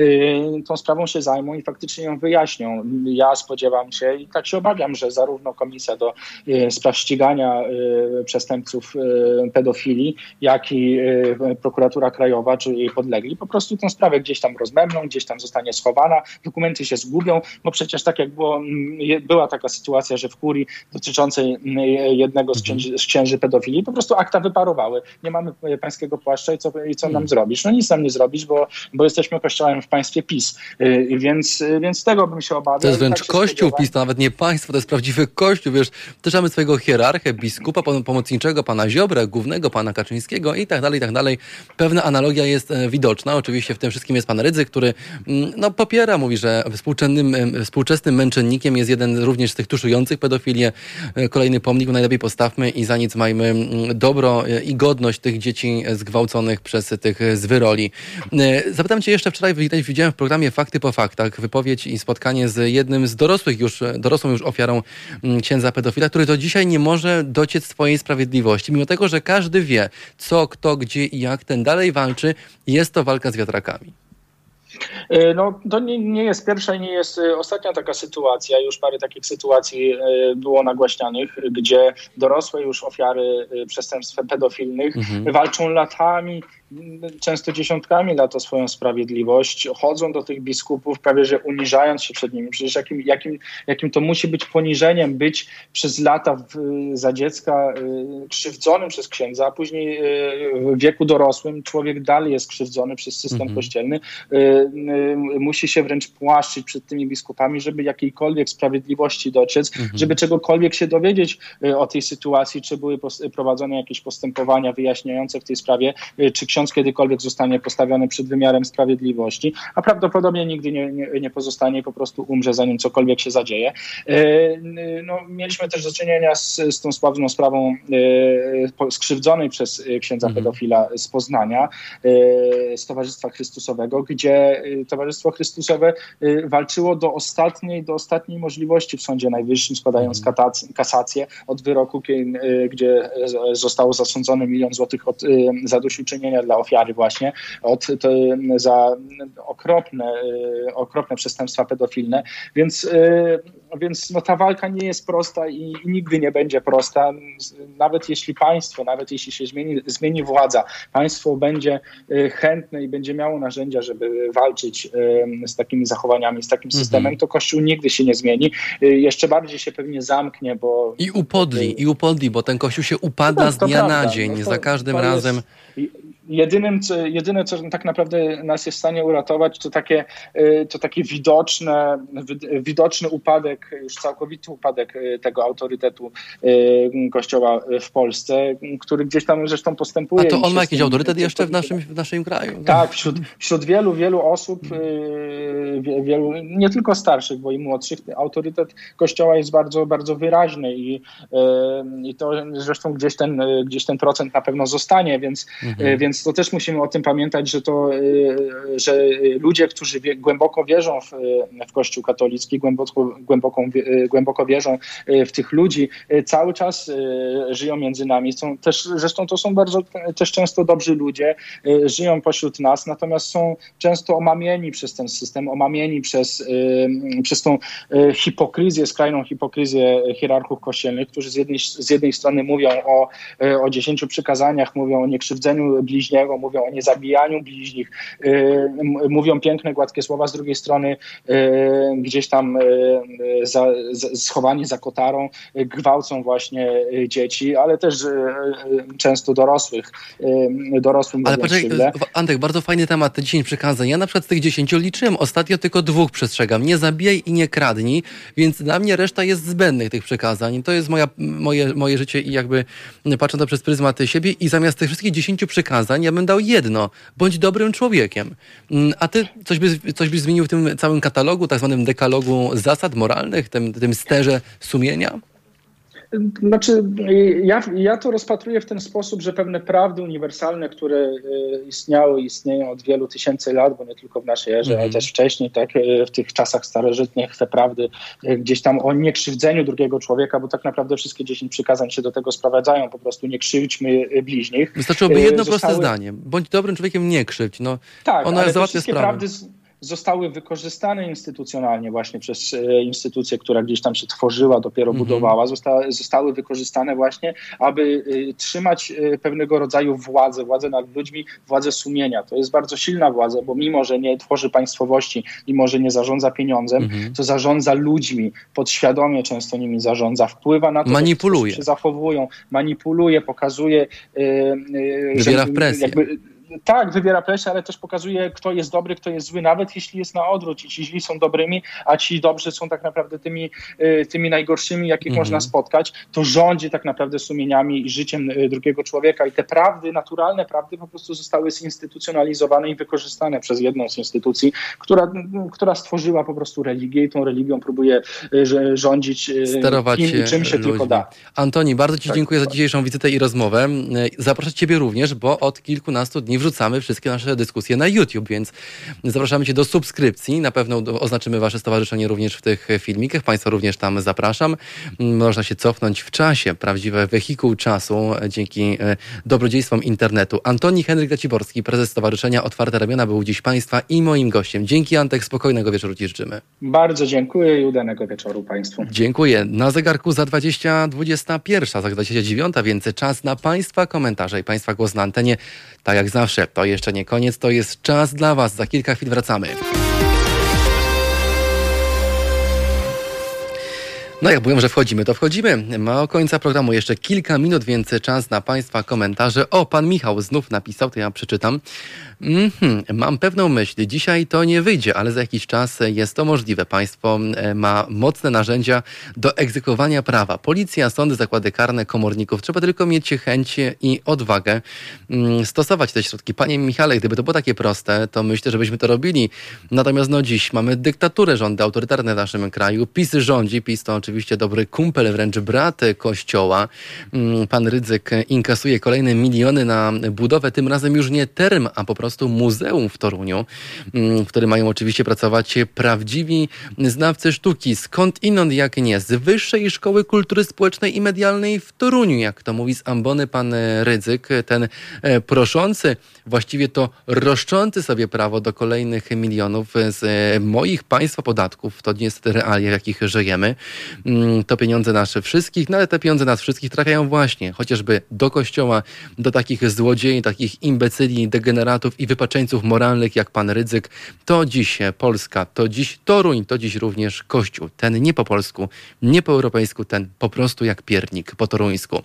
tą sprawą się zajmą i faktycznie ją wyjaśnią. Ja spodziewam się i tak się obawiam, że zarówno Komisja do Spraw Ścigania Przestępców Pedofilii, jak i Prokuratura Krajowa, czy jej podlegli, po prostu tę sprawę gdzieś tam rozmemną, gdzieś tam zostanie schowana, dokumenty się zgubią, bo przecież tak jak było, była taka sytuacja, że w kurii dotyczącej jednego z księży, z księży pedofilii po prostu akta wyparowały. Nie mamy pańskiego płaszcza i co, i co nam zrobisz? No nic nam nie zrobisz, bo, bo jesteśmy kościołem w państwie PiS. Yy, więc, więc tego bym się obawiał. To jest wręcz tak kościół PiS, to nawet nie państwo, to jest prawdziwy kościół, wiesz, też mamy swojego hierarchę, biskupa pomocniczego, pana Ziobrę, głównego pana Kaczyńskiego i tak dalej, i tak dalej. Pewna analogia jest widoczna. Oczywiście w tym wszystkim jest pan Rydzyk, który no, popiera, mówi, że współczesnym, współczesnym męczennikiem jest jeden również z tych tuszujących pedofilię. Kolejny pomnik najlepiej postawmy i za nic majmy dobro i godność tych dzieci zgwałconych przez tych zwyroli. Zapytam cię jeszcze, wczoraj widziałem w programie Fakty po faktach wypowiedź i spotkanie z jednym z dorosłych już, dorosłą już ofiarą księdza pedofila, który do dzisiaj nie może dociec swojej sprawiedliwości. Mimo tego, że każdy wie, co, kto, gdzie i jak, ten dalej walczy, jest to walka z wiatrakami. No, to nie, nie jest pierwsza i nie jest ostatnia taka sytuacja. Już parę takich sytuacji było nagłaśnianych, gdzie dorosłe już ofiary przestępstw pedofilnych mhm. walczą latami, często dziesiątkami lat o swoją sprawiedliwość, chodzą do tych biskupów prawie że uniżając się przed nimi. Przecież jakim, jakim, jakim to musi być poniżeniem być przez lata w, za dziecka y, krzywdzonym przez księdza, a później y, w wieku dorosłym człowiek dalej jest krzywdzony przez system mhm. kościelny. Y, y, musi się wręcz płaszczyć przed tymi biskupami, żeby jakiejkolwiek sprawiedliwości dociec, mhm. żeby czegokolwiek się dowiedzieć y, o tej sytuacji, czy były pos- prowadzone jakieś postępowania wyjaśniające w tej sprawie, y, czy ksiądz kiedykolwiek zostanie postawiony przed wymiarem sprawiedliwości, a prawdopodobnie nigdy nie, nie, nie pozostanie i po prostu umrze, zanim cokolwiek się zadzieje. No, mieliśmy też do czynienia z, z tą sławną sprawą skrzywdzonej przez księdza mhm. pedofila z Poznania, z Towarzystwa Chrystusowego, gdzie Towarzystwo Chrystusowe walczyło do ostatniej, do ostatniej możliwości w Sądzie Najwyższym, składając kasację od wyroku, gdzie zostało zasądzone milion złotych od zadośćuczynienia dla ofiary właśnie od, to, za okropne, okropne przestępstwa pedofilne, więc, więc no, ta walka nie jest prosta i, i nigdy nie będzie prosta. Nawet jeśli państwo, nawet jeśli się zmieni, zmieni władza, państwo będzie chętne i będzie miało narzędzia, żeby walczyć z takimi zachowaniami, z takim systemem, mhm. to Kościół nigdy się nie zmieni. Jeszcze bardziej się pewnie zamknie, bo... I upodli, i upodli, bo ten Kościół się upadla no, z dnia prawda. na dzień, no to, za każdym razem... Jest... Jedynym, co, jedyne, co tak naprawdę nas jest w stanie uratować, to takie, to takie widoczne, widoczny upadek, już całkowity upadek tego autorytetu Kościoła w Polsce, który gdzieś tam zresztą postępuje. A to on ma jakiś autorytet jeszcze w naszym, w naszym kraju? Tak, wśród, wśród wielu, wielu osób, wielu, nie tylko starszych, bo i młodszych, autorytet Kościoła jest bardzo, bardzo wyraźny i, i to zresztą gdzieś ten, gdzieś ten procent na pewno zostanie, więc, mhm. więc Więc to też musimy o tym pamiętać, że to, że ludzie, którzy wie, głęboko wierzą w, w Kościół katolicki, głęboko, głęboko, głęboko wierzą w tych ludzi, cały czas żyją między nami. Są też, zresztą to są bardzo też często dobrzy ludzie, żyją pośród nas, natomiast są często omamieni przez ten system, omamieni przez, przez tą hipokryzję, skrajną hipokryzję hierarchów kościelnych, którzy z jednej, z jednej strony mówią o, o dziesięciu przykazaniach, mówią o niekrzywdzeniu bliźniego, mówią o niezabijaniu bliźnich, yy, mówią piękne, gładkie słowa, z drugiej strony yy, gdzieś tam yy, za, z, schowani za kotarą yy, gwałcą właśnie yy, dzieci, ale też yy, często dorosłych. Yy, dorosłym ale poczekaj, Antek, bardzo fajny temat, te dziesięć przykazań. Ja na przykład z tych dziesięciu liczyłem, ostatnio tylko dwóch przestrzegam. Nie zabijaj i nie kradnij, więc dla mnie reszta jest zbędnych tych przykazań. To jest moja, moje, moje życie i jakby patrzę to przez pryzmat siebie i zamiast tych wszystkich dziesięciu przykazań ja bym dał jedno. Bądź dobrym człowiekiem. A ty coś, by, coś byś zmienił w tym całym katalogu, tak zwanym dekalogu zasad moralnych, tym, tym sterze sumienia? Znaczy, ja, ja to rozpatruję w ten sposób, że pewne prawdy uniwersalne, które istniały, istnieją od wielu tysięcy lat, bo nie tylko w naszej erze, mm. ale też wcześniej, tak, w tych czasach starożytnych, te prawdy gdzieś tam o niekrzywdzeniu drugiego człowieka, bo tak naprawdę wszystkie dziesięć przykazań się do tego sprowadzają, po prostu nie krzywdźmy bliźnich. Wystarczyłoby jedno Zostały... proste zdanie. Bądź dobrym człowiekiem, nie krzywdź. No, tak, ona ale załatwia sprawę. Prawdy... zostały wykorzystane instytucjonalnie właśnie przez instytucję, która gdzieś tam się tworzyła, dopiero mhm. budowała, zostały, zostały wykorzystane właśnie, aby trzymać pewnego rodzaju władzę, władzę nad ludźmi, władzę sumienia. To jest bardzo silna władza, bo mimo, że nie tworzy państwowości, mimo, że nie zarządza pieniądzem, mhm. to zarządza ludźmi, podświadomie często nimi zarządza, wpływa na to, manipuluje. jak się zachowują, manipuluje, pokazuje, yy, wybiera że, presję. Jakby, tak, wybiera presję, ale też pokazuje, kto jest dobry, kto jest zły, nawet jeśli jest na odwrót i ci źli są dobrymi, a ci dobrzy są tak naprawdę tymi, tymi najgorszymi, jakich mm. można spotkać, to rządzi tak naprawdę sumieniami i życiem drugiego człowieka i te prawdy, naturalne prawdy po prostu zostały zinstytucjonalizowane i wykorzystane przez jedną z instytucji, która, która stworzyła po prostu religię i tą religią próbuje rządzić, sterować kim i czym się ludźmi. tylko da. Antoni, bardzo Ci tak, dziękuję tak. za dzisiejszą wizytę i rozmowę. Zapraszam Ciebie również, bo od kilkunastu dni wrzucamy wszystkie nasze dyskusje na YouTube, więc zapraszamy Cię do subskrypcji. Na pewno oznaczymy Wasze stowarzyszenie również w tych filmikach. Państwa również tam zapraszam. Można się cofnąć w czasie. Prawdziwy wehikuł czasu dzięki dobrodziejstwom internetu. Antoni Henryk Raciborski, prezes Stowarzyszenia Otwarte Ramiona, był dziś Państwa i moim gościem. Dzięki, Antek. Spokojnego wieczoru Ci życzymy. Bardzo dziękuję i udanego wieczoru Państwu. Dziękuję. Na zegarku za dwadzieścia dwadzieścia pierwsza, za dwadzieścia dziewiąta, więc czas na Państwa komentarze i Państwa głos na antenie. Tak jak zawsze, to jeszcze nie koniec, to jest czas dla Was. Za kilka chwil wracamy. No jak mówią, że wchodzimy, to wchodzimy. Ma końca programu jeszcze kilka minut, więc czas na Państwa komentarze. O, pan Michał znów napisał, to ja przeczytam. Mm-hmm, mam pewną myśl, dzisiaj to nie wyjdzie, ale za jakiś czas jest to możliwe. Państwo ma mocne narzędzia do egzekwowania prawa. Policja, sądy, zakłady karne, komorników. Trzeba tylko mieć chęć i odwagę mm, stosować te środki. Panie Michale, gdyby to było takie proste, to myślę, żebyśmy to robili. Natomiast no dziś mamy dyktaturę, rządy autorytarne w naszym kraju. PiS rządzi, PiS to oczywiście dobry kumpel, wręcz brat Kościoła. Mm, pan Rydzyk inkasuje kolejne miliony na budowę, tym razem już nie term, a po prostu muzeum w Toruniu, w którym mają oczywiście pracować prawdziwi znawcy sztuki. Skąd inąd jak nie? Z Wyższej Szkoły Kultury Społecznej i Medialnej w Toruniu, jak to mówi z ambony pan Rydzyk, ten proszący, właściwie to roszczący sobie prawo do kolejnych milionów z moich państwa podatków. To niestety realia, w jakich żyjemy. To pieniądze nasze wszystkich, no ale te pieniądze nas wszystkich trafiają właśnie chociażby do kościoła, do takich złodziei, takich imbecyli, degeneratów i wypaczeńców moralnych jak pan Rydzyk. To dziś Polska, to dziś Toruń, to dziś również Kościół. Ten nie po polsku, nie po europejsku, ten po prostu jak piernik po toruńsku.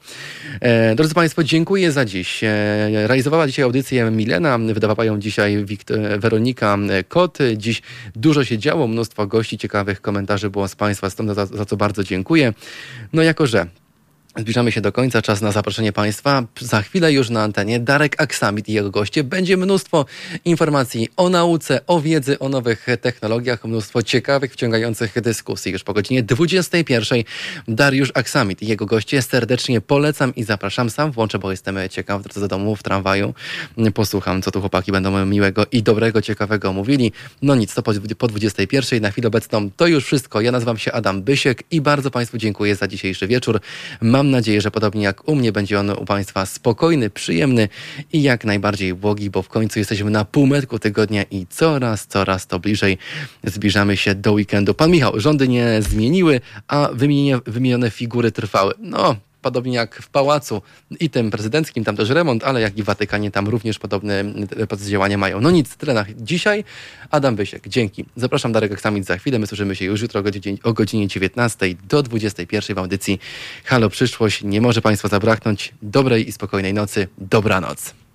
E, drodzy Państwo, dziękuję za dziś. E, realizowała dzisiaj audycję Milena, wydawała ją dzisiaj Wiktor, Weronika Kot. Dziś dużo się działo, mnóstwo gości, ciekawych komentarzy było z Państwa, stąd za, za co bardzo dziękuję. No jako, że zbliżamy się do końca, czas na zaproszenie Państwa. Za chwilę już na antenie Darek Aksamit i jego goście. Będzie mnóstwo informacji o nauce, o wiedzy, o nowych technologiach, mnóstwo ciekawych, wciągających dyskusji. Już po godzinie dwudziestej pierwszej Dariusz Aksamit i jego goście serdecznie polecam i zapraszam. Sam włączę, bo jestem ciekaw, w drodze do domu, w tramwaju. Posłucham, co tu chłopaki będą miłego i dobrego, ciekawego mówili. No nic, to po dwudziestej pierwszej. Na chwilę obecną to już wszystko. Ja nazywam się Adam Bysiek i bardzo Państwu dziękuję za dzisiejszy wieczór. Mam nadzieję, że podobnie jak u mnie będzie on u Państwa spokojny, przyjemny i jak najbardziej błogi, bo w końcu jesteśmy na półmetku tygodnia i coraz, coraz to bliżej zbliżamy się do weekendu. Pan Michał, rządy nie zmieniły, a wymienione, wymienione figury trwały. No, podobnie jak w Pałacu i tym prezydenckim, tam też remont, ale jak i w Watykanie, tam również podobne działania mają. No nic, tyle na dzisiaj. Adam Bysiek, dzięki. Zapraszam Darek Aksamit za chwilę. My słyszymy się już jutro o godzinie, o godzinie dziewiętnastej do dwudziestej pierwszej w audycji Halo Przyszłość. Nie może Państwa zabraknąć. Dobrej i spokojnej nocy. Dobranoc.